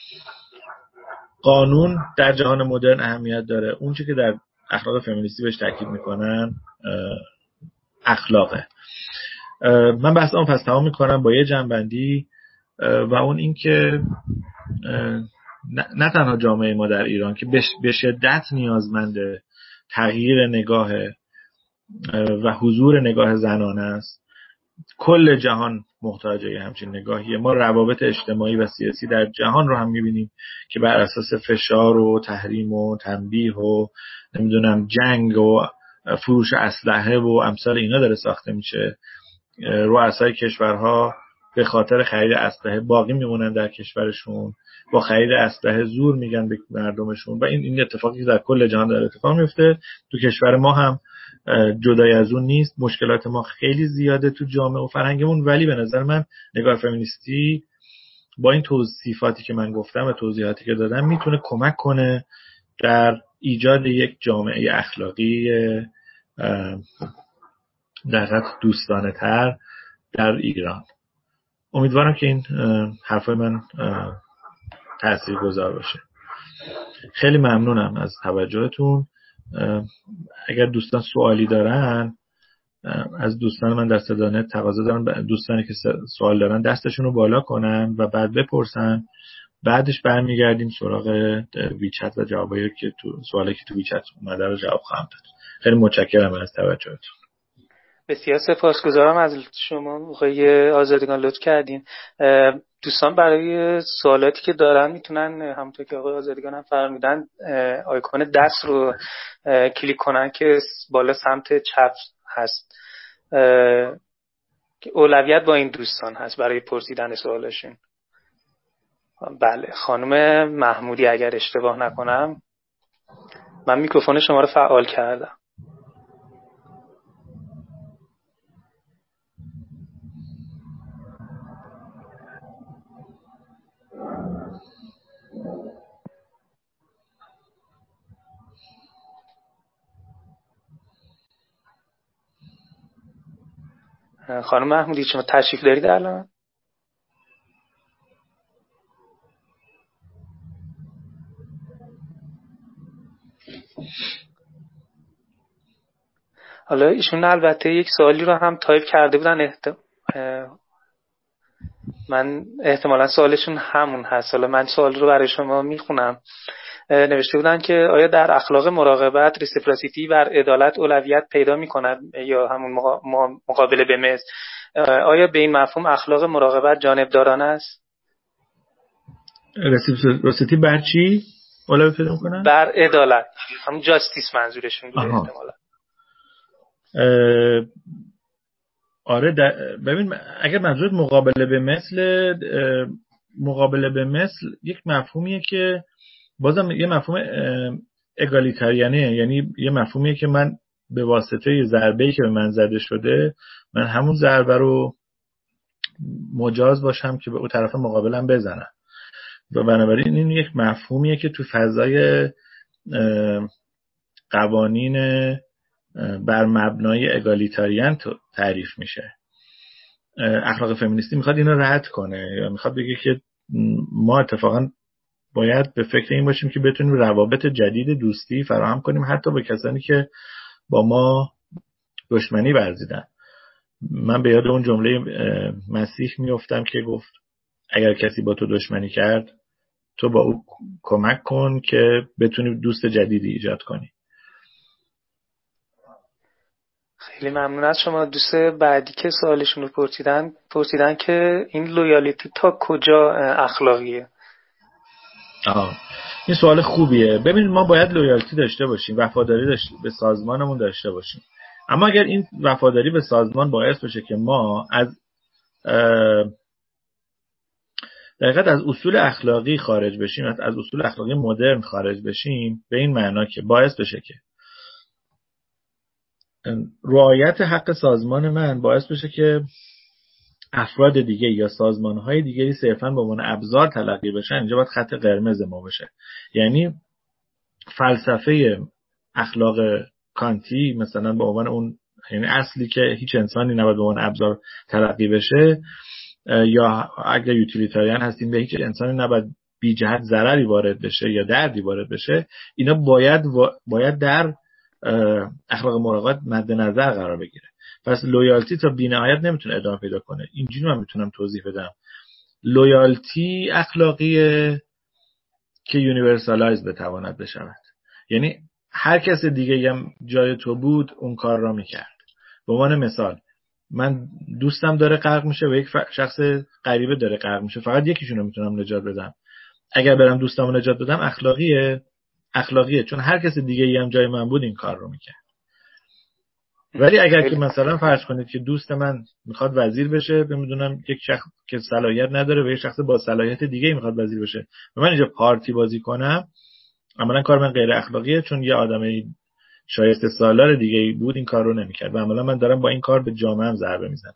قانون در جهان مدرن اهمیت داره. اون چیزی که در اخلاق فمینیستی بهش تاکید میکنن اخلاقه. من بحثمو پس تمام میکنم با یه جنبندی و اون این که نه تنها جامعه ما در ایران که به شدت نیازمند تغییر نگاه و حضور نگاه زنانه است، کل جهان محتاج همچین نگاهیه. ما روابط اجتماعی و سیاسی در جهان رو هم می‌بینیم که بر اساس فشار و تحریم و تنبیه و نمیدونم جنگ و فروش اسلحه و امثال اینا داره ساخته میشه. رؤسای کشورها به خاطر خرید اسلحه باقی میمونن در کشورشون، با خرید اسلحه زور میگن به مردمشون و این اتفاقی که در کل جهان داره اتفاق میفته. تو کشور ما هم جدای از اون نیست. مشکلات ما خیلی زیاده تو جامعه و فرهنگمون، ولی به نظر من نگاه فمینیستی با این توصیفاتی که من گفتم و توضیحاتی که دادم میتونه کمک کنه در ایجاد یک جامعه اخلاقی در حقیقت دوستانه تر در ایران. امیدوارم که این حرفای من تاثیرگذار باشه. خیلی ممنونم از توجهتون. اگر دوستان سوالی دارن از دوستان من در صدانه تقاضا دارم دوستانی که سوال دارن دستشون رو بالا کنن و بعد بپرسن، بعدش برمیگردیم سراغ ویچت و جوابایی که تو سوالی که تو ویچت اومده رو جواب خواهم داد. خیلی متشکرم از توجهتون. بسیار سپاسگزارم از شما آقای آزادگان، لطف کردین. دوستان برای سوالاتی که دارن میتونن همونطور که آقای آزادگان هم فرمودن آیکون دست رو کلیک کنن که بالا سمت چپ هست که اولویت با این دوستان هست برای پرسیدن سوالشون. بله خانم محمودی اگر اشتباه نکنم، من میکروفون شما رو فعال کردم. خانم محمودی شما تشریف دارید الان؟ حالا ایشون البته یک سوالی رو هم تایپ کرده بودن، من احتمالا سوالشون همون هست. حالا من سوال رو برای شما میخونم. نوشته بودن که آیا در اخلاق مراقبت ریسیپروسیتی بر عدالت اولویت پیدا میکند یا همون مقابله به مثل؟ آیا به این مفهوم اخلاق مراقبت جانبدارانه است؟ ریسیپروسیتی بر چی اولویت پیدا میکنه؟ بر عدالت، همون جاستیس منظورشون بوده احتمالا. آره ببین اگر منظور مقابله به مثل یک مفهومیه که بازم یه مفهوم اگالیتریانه، یعنی یه مفهومیه که من به واسطه ضربه‌ای که به من زده شده من همون ضربه رو مجاز باشم که به اون طرف مقابلم بزنم و بنابراین این یک مفهومیه که تو فضای قوانین بر مبنای اگالیتاریان تعریف میشه. اخلاق فمینیستی میخواد اینو رد کنه یا میخواد بگه که ما اتفاقا باید به فکر این باشیم که بتونیم روابط جدید دوستی فراهم کنیم حتی با کسانی که با ما دشمنی ورزیدن. من به یاد اون جمله مسیح میافتم که گفت اگر کسی با تو دشمنی کرد تو با او کمک کن که بتونی دوست جدیدی ایجاد کنی. خیلی ممنون از شما. دوست بعدی که سوالشون رو پرسیدن که این لویالیتی تا کجا اخلاقیه؟ این سوال خوبیه. ببینید ما باید لویالتی داشته باشیم، وفاداری به سازمانمون داشته باشیم، اما اگر این وفاداری به سازمان باعث بشه که ما از دقیقاً از اصول اخلاقی خارج بشیم، از اصول اخلاقی مدرن خارج بشیم، به این معنا که باعث بشه که رعایت حق سازمان من باعث بشه که افراد دیگه یا سازمان‌های دیگری صرفاً به عنوان ابزار تلقی بشن، اینجا باید خط قرمز ما بشه. یعنی فلسفه اخلاق کانتی مثلا به عنوان اون، یعنی اصلی که هیچ انسانی نباید به عنوان ابزار تلقی بشه، یا اگر یوتیلیتاریان هستیم به هیچ انسانی نباید بی جهت ضرری وارد بشه یا دردی وارد بشه، اینا باید در اخلاق مراقبت مد نظر قرار بگیره. پس لویالتی تا بی‌نهایت نمیتونه ادامه پیدا کنه. اینجوری من میتونم توضیح بدم. لویالتی اخلاقیه که یونیورسالایز بتواند بشود، یعنی هر کس دیگه هم جای تو بود اون کار را میکرد. به عنوان مثال من دوستم داره غرق میشه و یک شخص غریبه داره غرق میشه، فقط یکیشون رو میتونم نجات بدم. اگر برم دوستمو نجات بدم اخلاقیه چون هر کس دیگه هم جای من بود این کار رو میکرد. ولی اگر که مثلا فرض کنید که دوست من میخواد وزیر بشه، نمیدونم یک شخص که صلاحیت نداره و یک شخص با صلاحیت دیگه میخواد وزیر بشه و من اینجا پارتی بازی کنم، عملاً کار من غیر اخلاقیه چون یه آدم شایسته سالار دیگه بود این کار رو نمیکرد و عملاً من دارم با این کار به جامعه‌ام ضربه میزنم.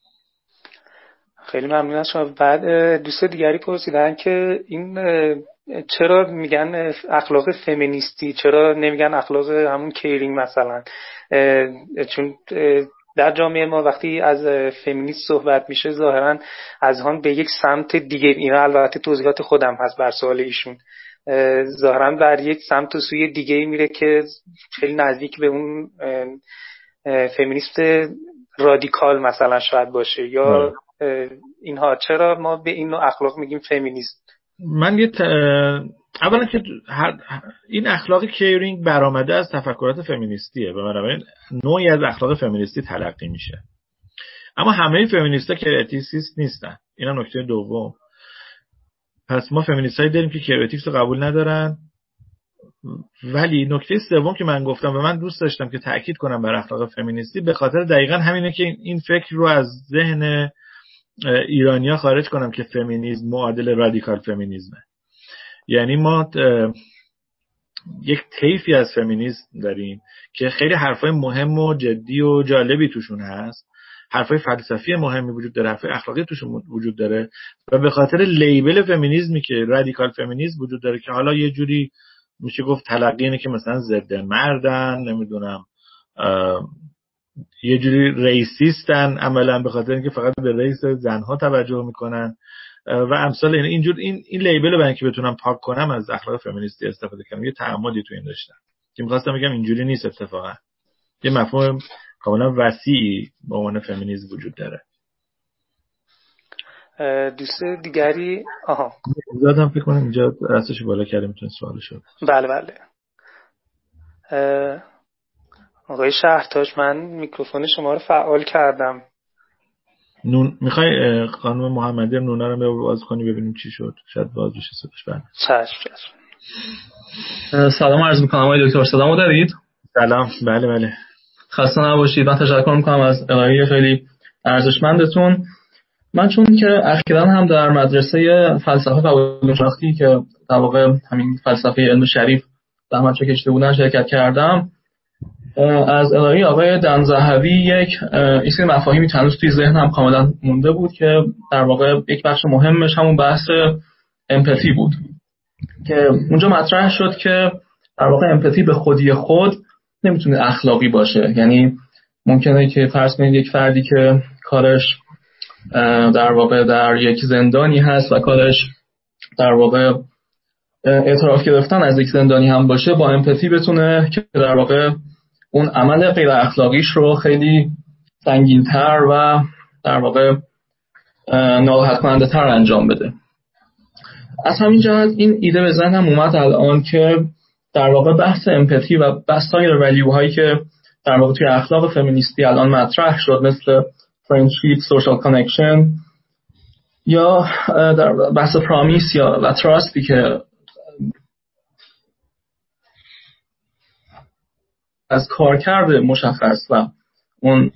خیلی ممنون از شما. بعد دوست دیگری پرسیدن که این چرا میگن اخلاق فمینیستی، چرا نمیگن اخلاق همون کیرینگ مثلا؟ چون در جامعه ما وقتی از فمینیست صحبت میشه ظاهرا از آن به یک سمت دیگه، اینا البته توضیحات خودم هست بر سوال ایشون، ظاهرا بر یک سمت و سوی دیگه میره که خیلی نزدیک به اون فمینیست رادیکال مثلا شاید باشه یا اینها. چرا ما به این نوع اخلاق میگیم فمینیست؟ من اولا که این اخلاق کیرینگ برآمده از تفکرات فمینیستیه و بنابراین نوعی از اخلاق فمینیستی تلقی میشه. اما همه فمینیست‌ها کریتیسیست نیستن. اینا نکته دوم. پس ما فمینیستایی داریم که کریتیوس رو قبول ندارن. ولی نکته سوم که من گفتم و من دوست داشتم که تأکید کنم بر اخلاق فمینیستی، به خاطر دقیقاً همینه که این فکر رو از ذهن ایرانی‌ها خارج کنم که فمینیسم معادل رادیکال فمینیسمه. یعنی ما یک طیفی از فمینیسم داریم که خیلی حرفای مهم و جدی و جالبی توشون هست، حرفای فلسفی مهمی وجود داره، حرفای اخلاقی توشون وجود داره و به خاطر لیبل فمینیسمی که رادیکال فمینیسم وجود داره که حالا یه جوری میشه گفت تلقی اینه که مثلا ضد مردن، نمیدونم یه جوری ریسیستن عملا به خاطر اینکه فقط به ریس زنها توجه میکنن و امثال اینجور این لیبل رو برای اینکه بتونم پاک کنم از اخلاق فمینیستی استفاده کنم. یه تعمدی تو این داشتم که می‌خواستم بگم اینجوری نیست، اتفاقا یه مفهوم کاملا وسیعی به عنوان فمینیسم وجود داره. دوست دیگری زادم فکر کنم اینجا راستش بالا کرده میتونه سوالشو. بله. آقای شهرتاج، من میکروفون شما رو فعال کردم. میخوای خانم محمدی نونا رو باز کنی ببینیم چی شد؟ شاید باز بشه صداش. بله چشم. سلام عرض میکنم آقای دکتر، صدامو دارید؟ سلام. بله. خسته نباشید. من تشکر میکنم از ارائه خیلی ارزشمندتون. من چون که اخیراً هم در مدرسه فلسفه و علوم شناختی که در واقع همین فلسفه علم شریف زحمت کشیده بودن شرکت کردم، از ارائه آقای دنزهوی یک سری مفاهیمی هنوز توی ذهنم کاملا مونده بود که در واقع یک بخش مهمش همون بحث امپاتی بود که اونجا مطرح شد که در واقع امپاتی به خودی خود نمیتونه اخلاقی باشه. یعنی ممکنه که فرض کنید یک فردی که کارش در واقع در یک زندانی هست و کارش در واقع اعتراف گرفتن از یک زندانی هم باشه، با امپاتی بتونه که در واقع اون عمل غیر اخلاقیش رو خیلی سنگین‌تر و در واقع ناراحت کننده تر انجام بده. از همین جهت این ایده به ذهنم اومد الان که در واقع بحث امپاتی و بحث‌های ولیوهایی که در واقع توی اخلاق فمینیستی الان مطرح شد، مثل friendship, social connection یا در بحث پرامیس یا تراستی که از کارکرد مشخص و اون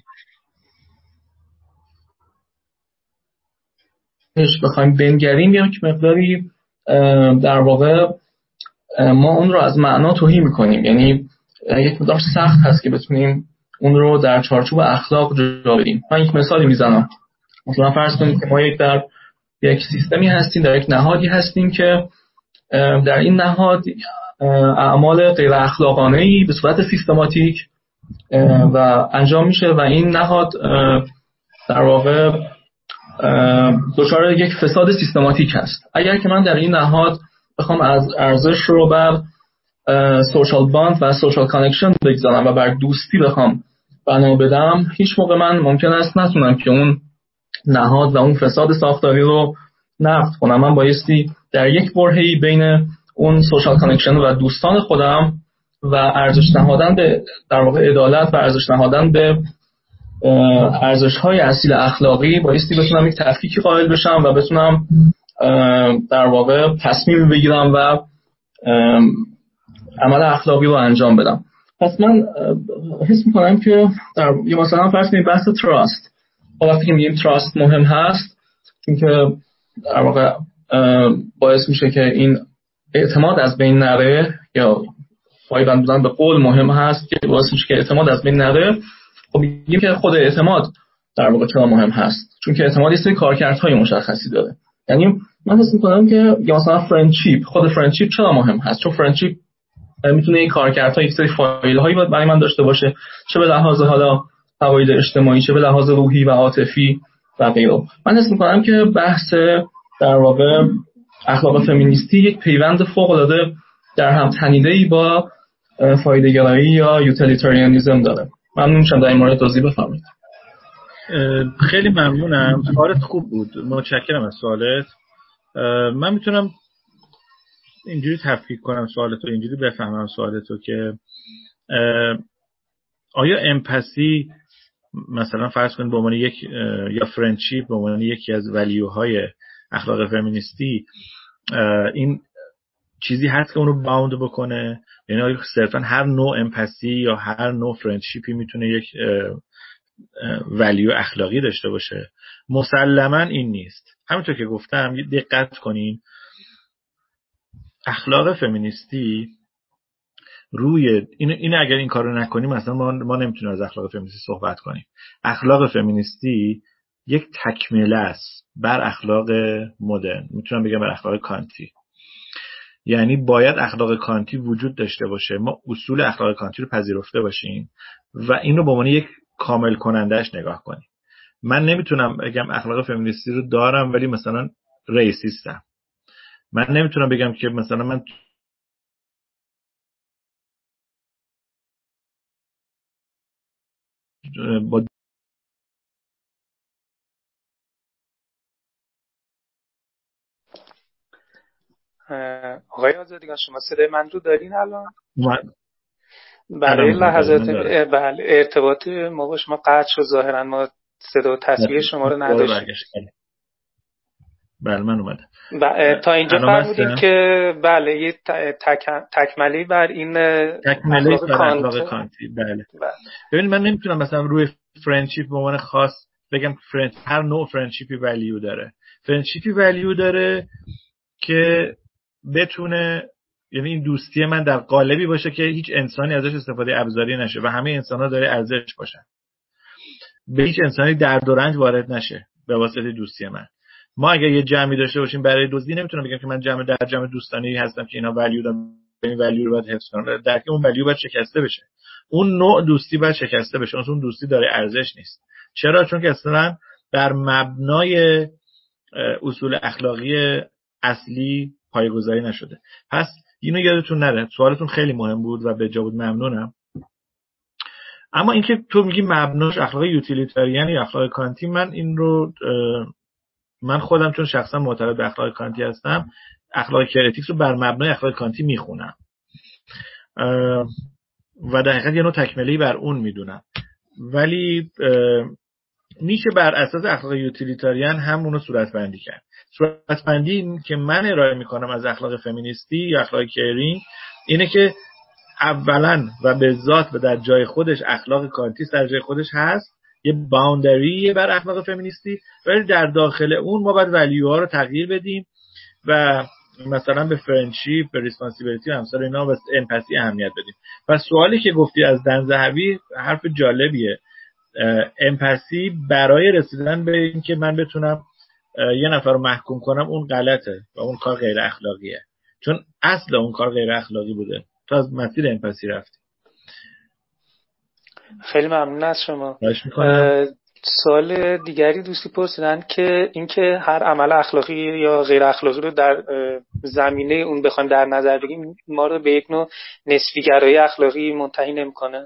بخوایم بنگریم یک مقداری در واقع ما اون رو از معنا تهی میکنیم. یعنی یک مقدار سخت هست که بتونیم اون رو در چارچوب اخلاق جا بدیم. من یک مثالی میزنم. مثلا فرض کنید که ما در یک سیستمی هستیم، در یک نهادی هستیم که در این نهاد اعمال غیر اخلاقانه‌ای به صورت سیستماتیک و انجام میشه و این نهاد در واقع دچار یک فساد سیستماتیک هست. اگر که من در این نهاد بخوام از ارزش رو بر سوشال باند و سوشال کانکشن بگذارم و بر دوستی بخوام بنا بدم، هیچ موقع من ممکن است نتونم که اون نهاد و اون فساد ساختاری رو نقد کنم. من بایستی در یک برهه‌ای بین اون سوشال کانکشن و دوستان خودم و ارزش نهادن به در واقع عدالت و ارزش نهادن به ارزش‌های اصیل اخلاقی بایستی بتونم یک تفکیکی قائل بشم و بتونم در واقع تصمیم بگیرم و عمل اخلاقی رو انجام بدم. پس من حس می‌کنم که در مثلا فرض کنید بحث تراست، وقتی که میگیم تراست مهم هست چون که در واقع باعث میشه که این اعتماد از بین نره یا پایبند بودن به قول مهم هست که باعث میشه که اعتماد از بین نره. خب میگیم که خود اعتماد در واقع چرا مهم هست، چون که اعتماد یه سری کارکردهای مشخصی داره. یعنی من حس می‌کنم که یا مثلا فرندشیپ، خود فرندشیپ چرا مهم هست؟ چون فرندشیپ میتونه یک کارکردهای یک سری فایل‌هایی برای من داشته باشه، چه به لحاظ حالا فواید اجتماعی، چه به لحاظ روحی و عاطفی و غیره. من حس می‌کنم که بحث در واقع اخلاق فمینیستی یک پیوند فوق‌العاده در هم تنیده‌ای با فایده‌گرایی یا یوتیلیتاریانیسم داره. ممنون میشم در این مورد توضیح بفرمایید. خیلی ممنونم، سوالت خوب بود، متشکرم از سوالت. من میتونم اینجوری تفکیک کنم سوالت رو، اینجوری بفهمم سوالت رو که آیا امپاتی مثلا فرض کنید به عنوان یک یا فرندشیپ به عنوان یکی از ولیوهای اخلاق فمینیستی این چیزی هست که اونو باوند بکنه؟ یعنی آیا صرفا هر نوع امپاتی یا هر نوع فرندشیپی میتونه یک ولیو اخلاقی داشته باشه؟ مسلما این نیست. همونطور که گفتم دقت کنین، اخلاق فمینیستی روی این اگر این کارو نکنیم مثلا ما نمیتونیم از اخلاق فمینیستی صحبت کنیم. اخلاق فمینیستی یک تکمله است بر اخلاق مدرن، میتونم بگم بر اخلاق کانتی. یعنی باید اخلاق کانتی وجود داشته باشه، ما اصول اخلاق کانتی رو پذیرفته باشیم و این رو به عنوان یک کامل کنندهش نگاه کنیم. من نمیتونم بگم اخلاق فمینیستی رو دارم ولی مثلا ریسیستم. من نمیتونم بگم که مثلا من با آقای آزادگان شما صدای من رو دارین الان؟ برای لحظات بله ارتباط ما با شما قطع شد، ظاهرا ما صدا و تصویر شما رو نداشتیم. بله من اومدم. تا اینجا فرمودیم که بله یه تکملی بر این اخلاق کانتی. بله. ببینید من نمیتونم مثلا روی فرندشیپ به عنوان خاص بگم هر نوع فرندشیپی ولیو داره. فرندشیپی ولیو داره که بتونه، یعنی این دوستی من در قالبی باشه که هیچ انسانی ازش استفاده ابزاری نشه و همه انسان‌ها داره ارزش باشن. به هیچ انسانی درد و رنج وارد نشه به واسطه دوستی من. ما اگه یه جمعی داشته باشیم برای دزدی، نمیتونم بگم که من در جمع دوستانه هستم که اینا ولیو دارن، این ولیو رو باید حفظ کنم. در که اون ولیو باید شکسته بشه، اون نوع دوستی باید شکسته بشه، اون دوستی داره ارزش نیست. چرا؟ چون که اصلا در مبنای اصول اخلاقی اصلی پایه‌گذاری نشده. پس اینو یادتون نره. سوالتون خیلی مهم بود و به جا بود، ممنونم. اما اینکه تو میگی مبناش اخلاق یوتیلیتاریان یا اخلاق کانتی، من خودم چون شخصا معتقد به اخلاق کانتی هستم، اخلاق کرئتیکس رو بر مبنای اخلاق کانتی میخونم و در حقیقت یه نوع تکمله‌ای بر اون میدونم. ولی میشه بر اساس اخلاق یوتیلیتاریان هم اونو صورتبندی کرد. صورتبندی که من ارائه میکنم از اخلاق فمینیستی یا اخلاق کیرینگ اینه که اولا و به ذات و در جای خودش اخلاق کانتی در جای خودش هست، یه باوندری بر اخلاق فمینیستی، ولی در داخل اون ما باید ولیوها رو تغییر بدیم و مثلا به فرندشیپ، به ریسپانسیبلیتی و امثال اینا و امپاتی اهمیت بدیم. پس سوالی که گفتی از دن ذهبی حرف جالبیه. امپاتی برای رسیدن به این که من بتونم یه نفر رو محکوم کنم اون غلطه و اون کار غیر اخلاقیه، چون اصل اون کار غیر اخلاقی بوده. تو از مسیر امپاتی رفتی. خیلی ممنون از شما. سوال دیگری دوستی پرسیدن که اینکه هر عمل اخلاقی یا غیر اخلاقی رو در زمینه اون بخوایم در نظر بگیریم ما رو به یک نوع نسبی‌گرایی اخلاقی منتهی نمی‌کنه؟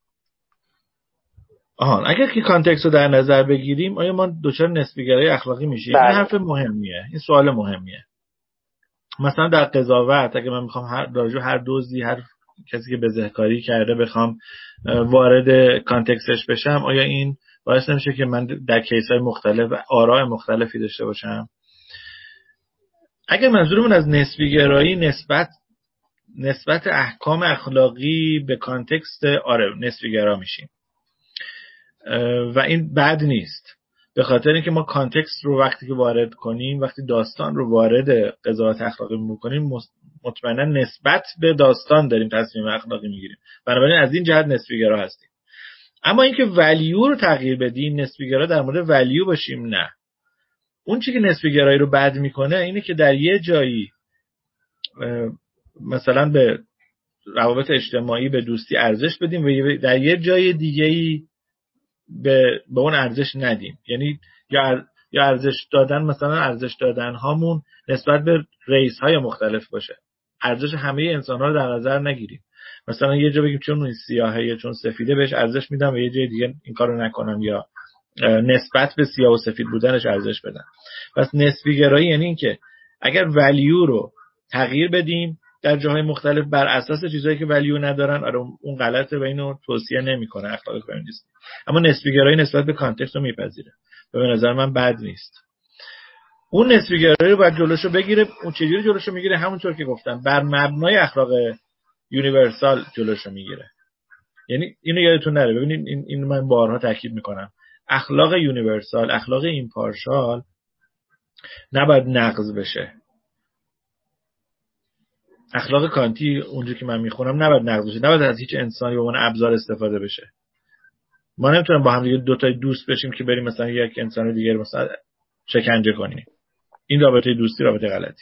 اگر که کانتکست رو در نظر بگیریم آیا ما دچار نسبی‌گرایی اخلاقی میشیم؟ این حرف مهمیه، این سوال مهمیه. مثلا در قضاوت اگه من میخوام راجع هر دزدی، هر کسی که بزهکاری کرده بخوام وارد کانتکستش بشم، آیا این باعث نمیشه که من در کیس‌های مختلف و آراء مختلفی داشته باشم؟ اگر منظورمون از نسبی‌گرایی نسبت احکام اخلاقی به کانتکست، نسبی‌گرا میشیم و این بد نیست، به خاطر اینکه ما کانتکست رو وقتی که وارد کنیم، وقتی داستان رو وارد قضاوت اخلاقی می‌کنیم، مطمئنا نسبت به داستان داریم تصمیم اخلاقی میگیریم، بنابراین از این جهت نسبی‌گرا هستیم. اما اینکه ولیو رو تغییر بدیم، نسبی‌گرا در مورد ولیو باشیم، نه. اون چیزی که نسبی‌گرایی رو بد میکنه اینه که در یه جایی مثلا به روابط اجتماعی، به دوستی ارزش بدیم و در یه جای دیگه‌ای به اون ارزش ندیم. یعنی یا ارزش دادن، مثلا ارزش دادن هامون نسبت به ریس های مختلف باشه، ارزش همه انسان ها رو در نظر نگیریم. مثلا یه جا بگیم چون این سیاهه یا چون سفیده بهش ارزش میدم و یه جای دیگه این کارو نکنم، یا نسبت به سیاه و سفید بودنش ارزش بدم. پس نسبی گرایی یعنی این که اگر ولیو رو تغییر بدیم در جاهای مختلف بر اساس چیزایی که ولیو ندارن، آره اون غلطه و اینو توصیه نمیکنه اخلاق فمینیستی. اما نسبی گرایی نسبت به کانتکست رو میپذیره و به نظر من بد نیست. اون نسبی گرایی رو باید جلوشو بگیره. اون چجوری جلوشو میگیره؟ همونطور که گفتم، بر مبنای اخلاق یونیورسال جلوشو میگیره. یعنی اینو یادتون نره، ببینید این من بارها تاکید میکنم، اخلاق یونیورسال، اخلاق ایمپارشال نباید نقض بشه. اخلاق کانتی اونجوری که من میخونم نباید نقض بشه، نباید از هیچ انسانی به عنوان ابزار استفاده بشه. ما نمیتونیم با هم دیگه دو تا دوست بشیم که بریم مثلا یک انسان دیگه رو مثلا شکنجه کنیم. این رابطه دوستی رابطه غلطی.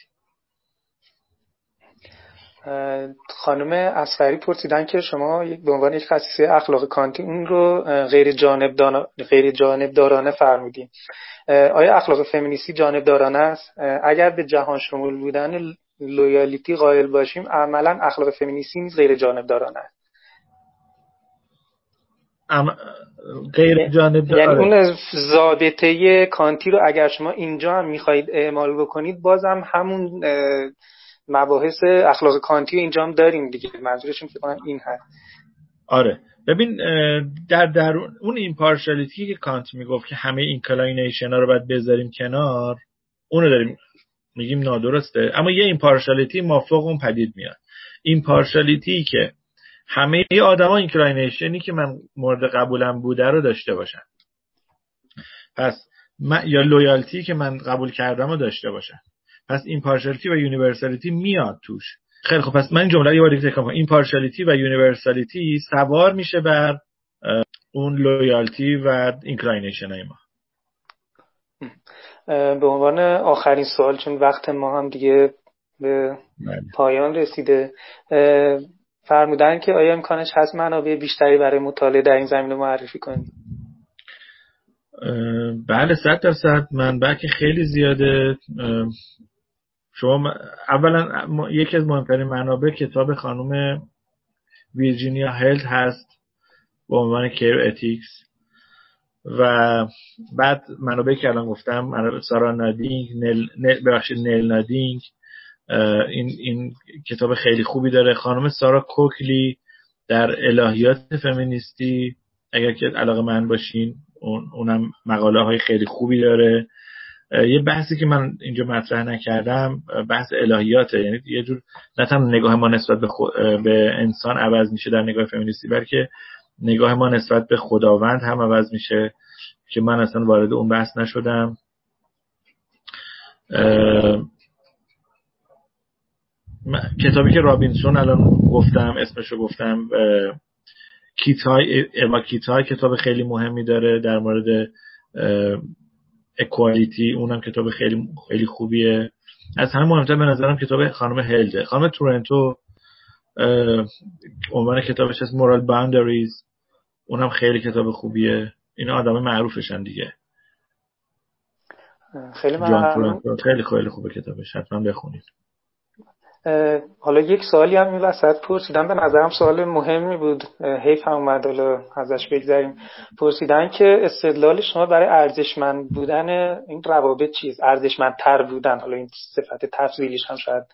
خانم اصغری پرسیدن که شما به عنوان یک خصیصه اخلاق کانتی اون رو غیر جانبدارانه فرمودین. آیا اخلاق فمینیستی جانبدارانه است؟ اگر به جهان شمول بودن لویالیتی قائل باشیم، عملا اخلاق فمینیستی نیز غیر جانبدارانه است. غیر جانبدارانه یعنی اون ضابطه کانتی رو اگر شما اینجا هم میخواهید اعمال بکنید، بازم همون مباحث اخلاق کانتی اینجا هم داریم دیگه. منظورشون فکر کنم این هست. آره ببین، در اون ایمپارشالیتی که کانت میگفت که همه اینکلاینیشن ها رو باید بذاریم کنار، اونو داریم میگیم نادرسته. اما یه ایمپارشالیتی مافوق اون پدید میاد، ایمپارشالیتی که همه آدما اینکلاینیشنی که من مورد قبولم بوده رو داشته باشن. پس یا لویالتی که من قبول کردم رو داشته باشن. پس ایمپارشالیتی و یونیورسالیتی میاد توش. خیلی خب، پس من این جمله رو یه بار دیگه تکرار کنم. ایمپارشالیتی و یونیورسالیتی سوار میشه بر اون لویالتی و اینکلاینیشن های ما. به عنوان آخرین سوال، چون وقت ما هم دیگه به پایان رسیده، فرمودن که آیا امکانش هست منابع بیشتری برای مطالعه در این زمینه معرفی کنید؟ بله 100%. منبع که خیلی زیاده. شما اولا یکی از مهمترین منابع کتاب خانم ویرجینیا هلت هست با عنوان کیر اتیکس، و بعد منابعی که الان گفتم، سارا نادینگ، نیل نادینگ، این کتاب خیلی خوبی داره. خانم سارا کوکلی در الهیات فمینیستی، اگر که علاقه من باشین، اونم مقاله های خیلی خوبی داره. یه بحثی که من اینجا مطرح نکردم بحث الهیاته، یعنی یه جور نه تنها نگاه ما نسبت به انسان عوض میشه در نگاه فمینیستی، بلکه نگاه ما نسبت به خداوند هم عوض میشه که من اصلا وارد اون بحث نشدم. کتابی که رابینسون الان گفتم اسمشو گفتم، اما کیتای کتاب خیلی مهمی داره در مورد اکوالیتی، اونم کتاب خیلی خیلی خوبیه. از همه مهمتر به نظرم کتاب خانم هلده، خانم تورنتو، عنوان کتابش از مورال باوندریز، اونم خیلی کتاب خوبیه. اینا آدمای معروفشن دیگه. خیلی ممنون. خیلی خیلی خوبه کتابش، حتما بخونید. حالا یک سوالی هم این وسط پرسیدن، به نظرم سوال مهمی بود، حیف هم اومد حالا ازش بگذریم. پرسیدن که استدلال شما برای ارزشمند بودن این روابط چیست؟ ارزشمندتر بودن، حالا این صفت تفضیلیش هم شاید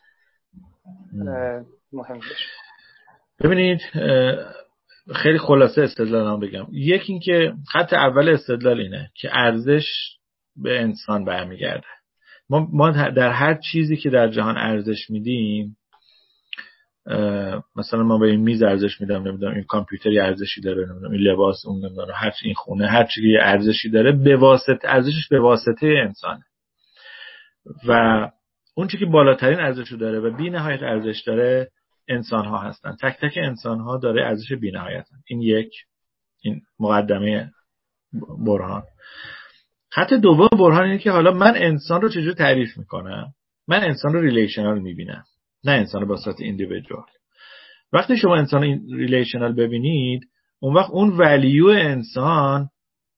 مهم باشه. ببینید، خیلی خلاصه استدلالم بگم. یکی این که خط اول استدلال اینه که ارزش به انسان برمیگرده. ما در هر چیزی که در جهان ارزش میدیم، مثلا ما به این میز ارزش میدم، نمیدونم این کامپیوتری ارزشی داره، نمیدونم این لباس، اون نمیدونم هر چی، این خونه، هر چیزی ارزشی داره، به واسطه ارزشش به واسطه انسانه. و اون چیزی که بالاترین ارزشو داره و بی‌نهایت ارزش داره انسان ها هستن. تک تک انسان ها داره ارزش بی‌نهایتن. این مقدمه برهان. خط دوم برهان اینه که حالا من انسان رو چجوری تعریف میکنم؟ من انسان رو ریلیشنال میبینم، نه انسان رو به صورت ایندیویدوال. وقتی شما انسان ریلیشنال ببینید، اون وقت اون ولیو انسان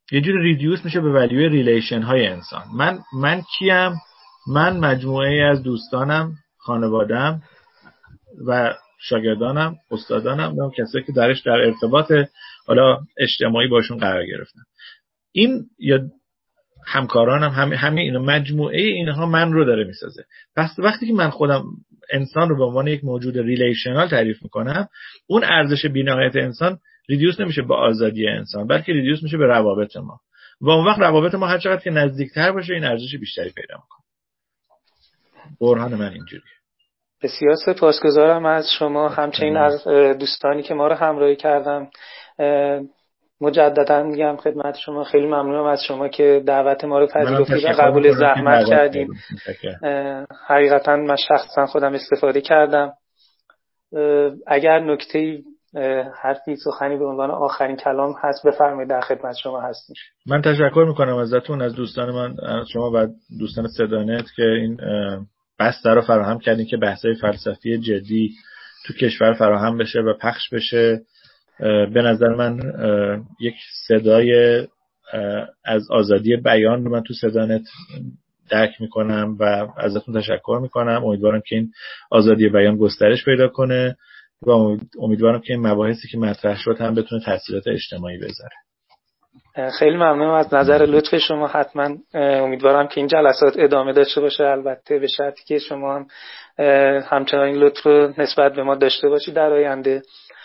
یه جوری ریدیوس میشه به ولیوی ریلیشن های انسان. من کیم؟ من مجموعه از دوستانم، خانواده‌ام و شاگردانم، استادانم و کسایی که درش در ارتباط حالا اجتماعی باشون قرار گرفتن. این یا همکارانم، همه اینا، مجموعه اینها من رو داره میسازه. پس وقتی که من خودم انسان رو به عنوان یک موجود ریلیشنال تعریف میکنم، اون ارزش بی‌نهایت انسان ریدیوس نمیشه به آزادی انسان، بلکه ریدیوس میشه به روابط ما. و اون وقت روابط ما هر چقدر که نزدیکتر باشه این ارزش بیشتری پیدا میکنه. برهان من اینجوریه. بسیار سپاسگزارم از شما، همچنین از دوستانی که ما رو همراهی کردن. مجددا میگم خدمت شما خیلی ممنونم از شما که دعوت ما رو پذیرفتید و قبول زحمت کردید. حقیقتا من شخصا خودم استفاده کردم. اگر نکته‌ای، حرفی، سخنی به عنوان آخرین کلام هست بفرمایید، در خدمت شما هستیم. من تشکر میکنم ازتون، از دوستان من، از شما و دوستان صدانت که این بسته رو فراهم کردین که بحث‌های فلسفی جدی تو کشور فراهم بشه و پخش بشه. به نظر من یک صدای از آزادی بیان رو من تو صدانت درک میکنم و ازتون تشکر میکنم. امیدوارم که این آزادی بیان گسترش پیدا کنه و امیدوارم که این مباحثی که مطرح شد هم بتونه تاثیرات اجتماعی بذاره. خیلی ممنونم از نظر لطف شما. حتما امیدوارم که این جلسات ادامه داشته باشه، البته به شرطی که شما هم همچنان این لطف رو نسبت به ما داشته باشید در آینده.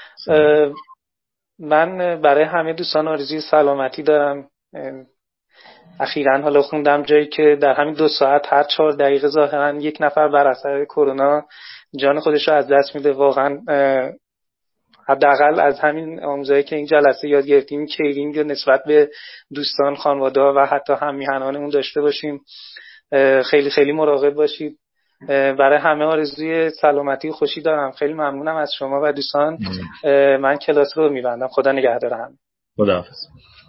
من برای همه دوستان آرزوی سلامتی دارم. اخیراً حالا خوندم جایی که در همین 2 ساعت هر 4 دقیقه ظاهراً یک نفر بر اثر کرونا جان خودش رو از دست میده. واقعاً حداقل از همین آموزهایی که این جلسه یاد گرفتیم کیرینگ نسبت به دوستان، خانواده‌ها و حتی هم میهنانمون داشته باشیم. خیلی خیلی مراقب باشید. برای همه آرزوی سلامتی و خوشی دارم. خیلی ممنونم از شما و دوستان. من کلاس رو میبندم. خدا نگهدار همه. خداحافظ.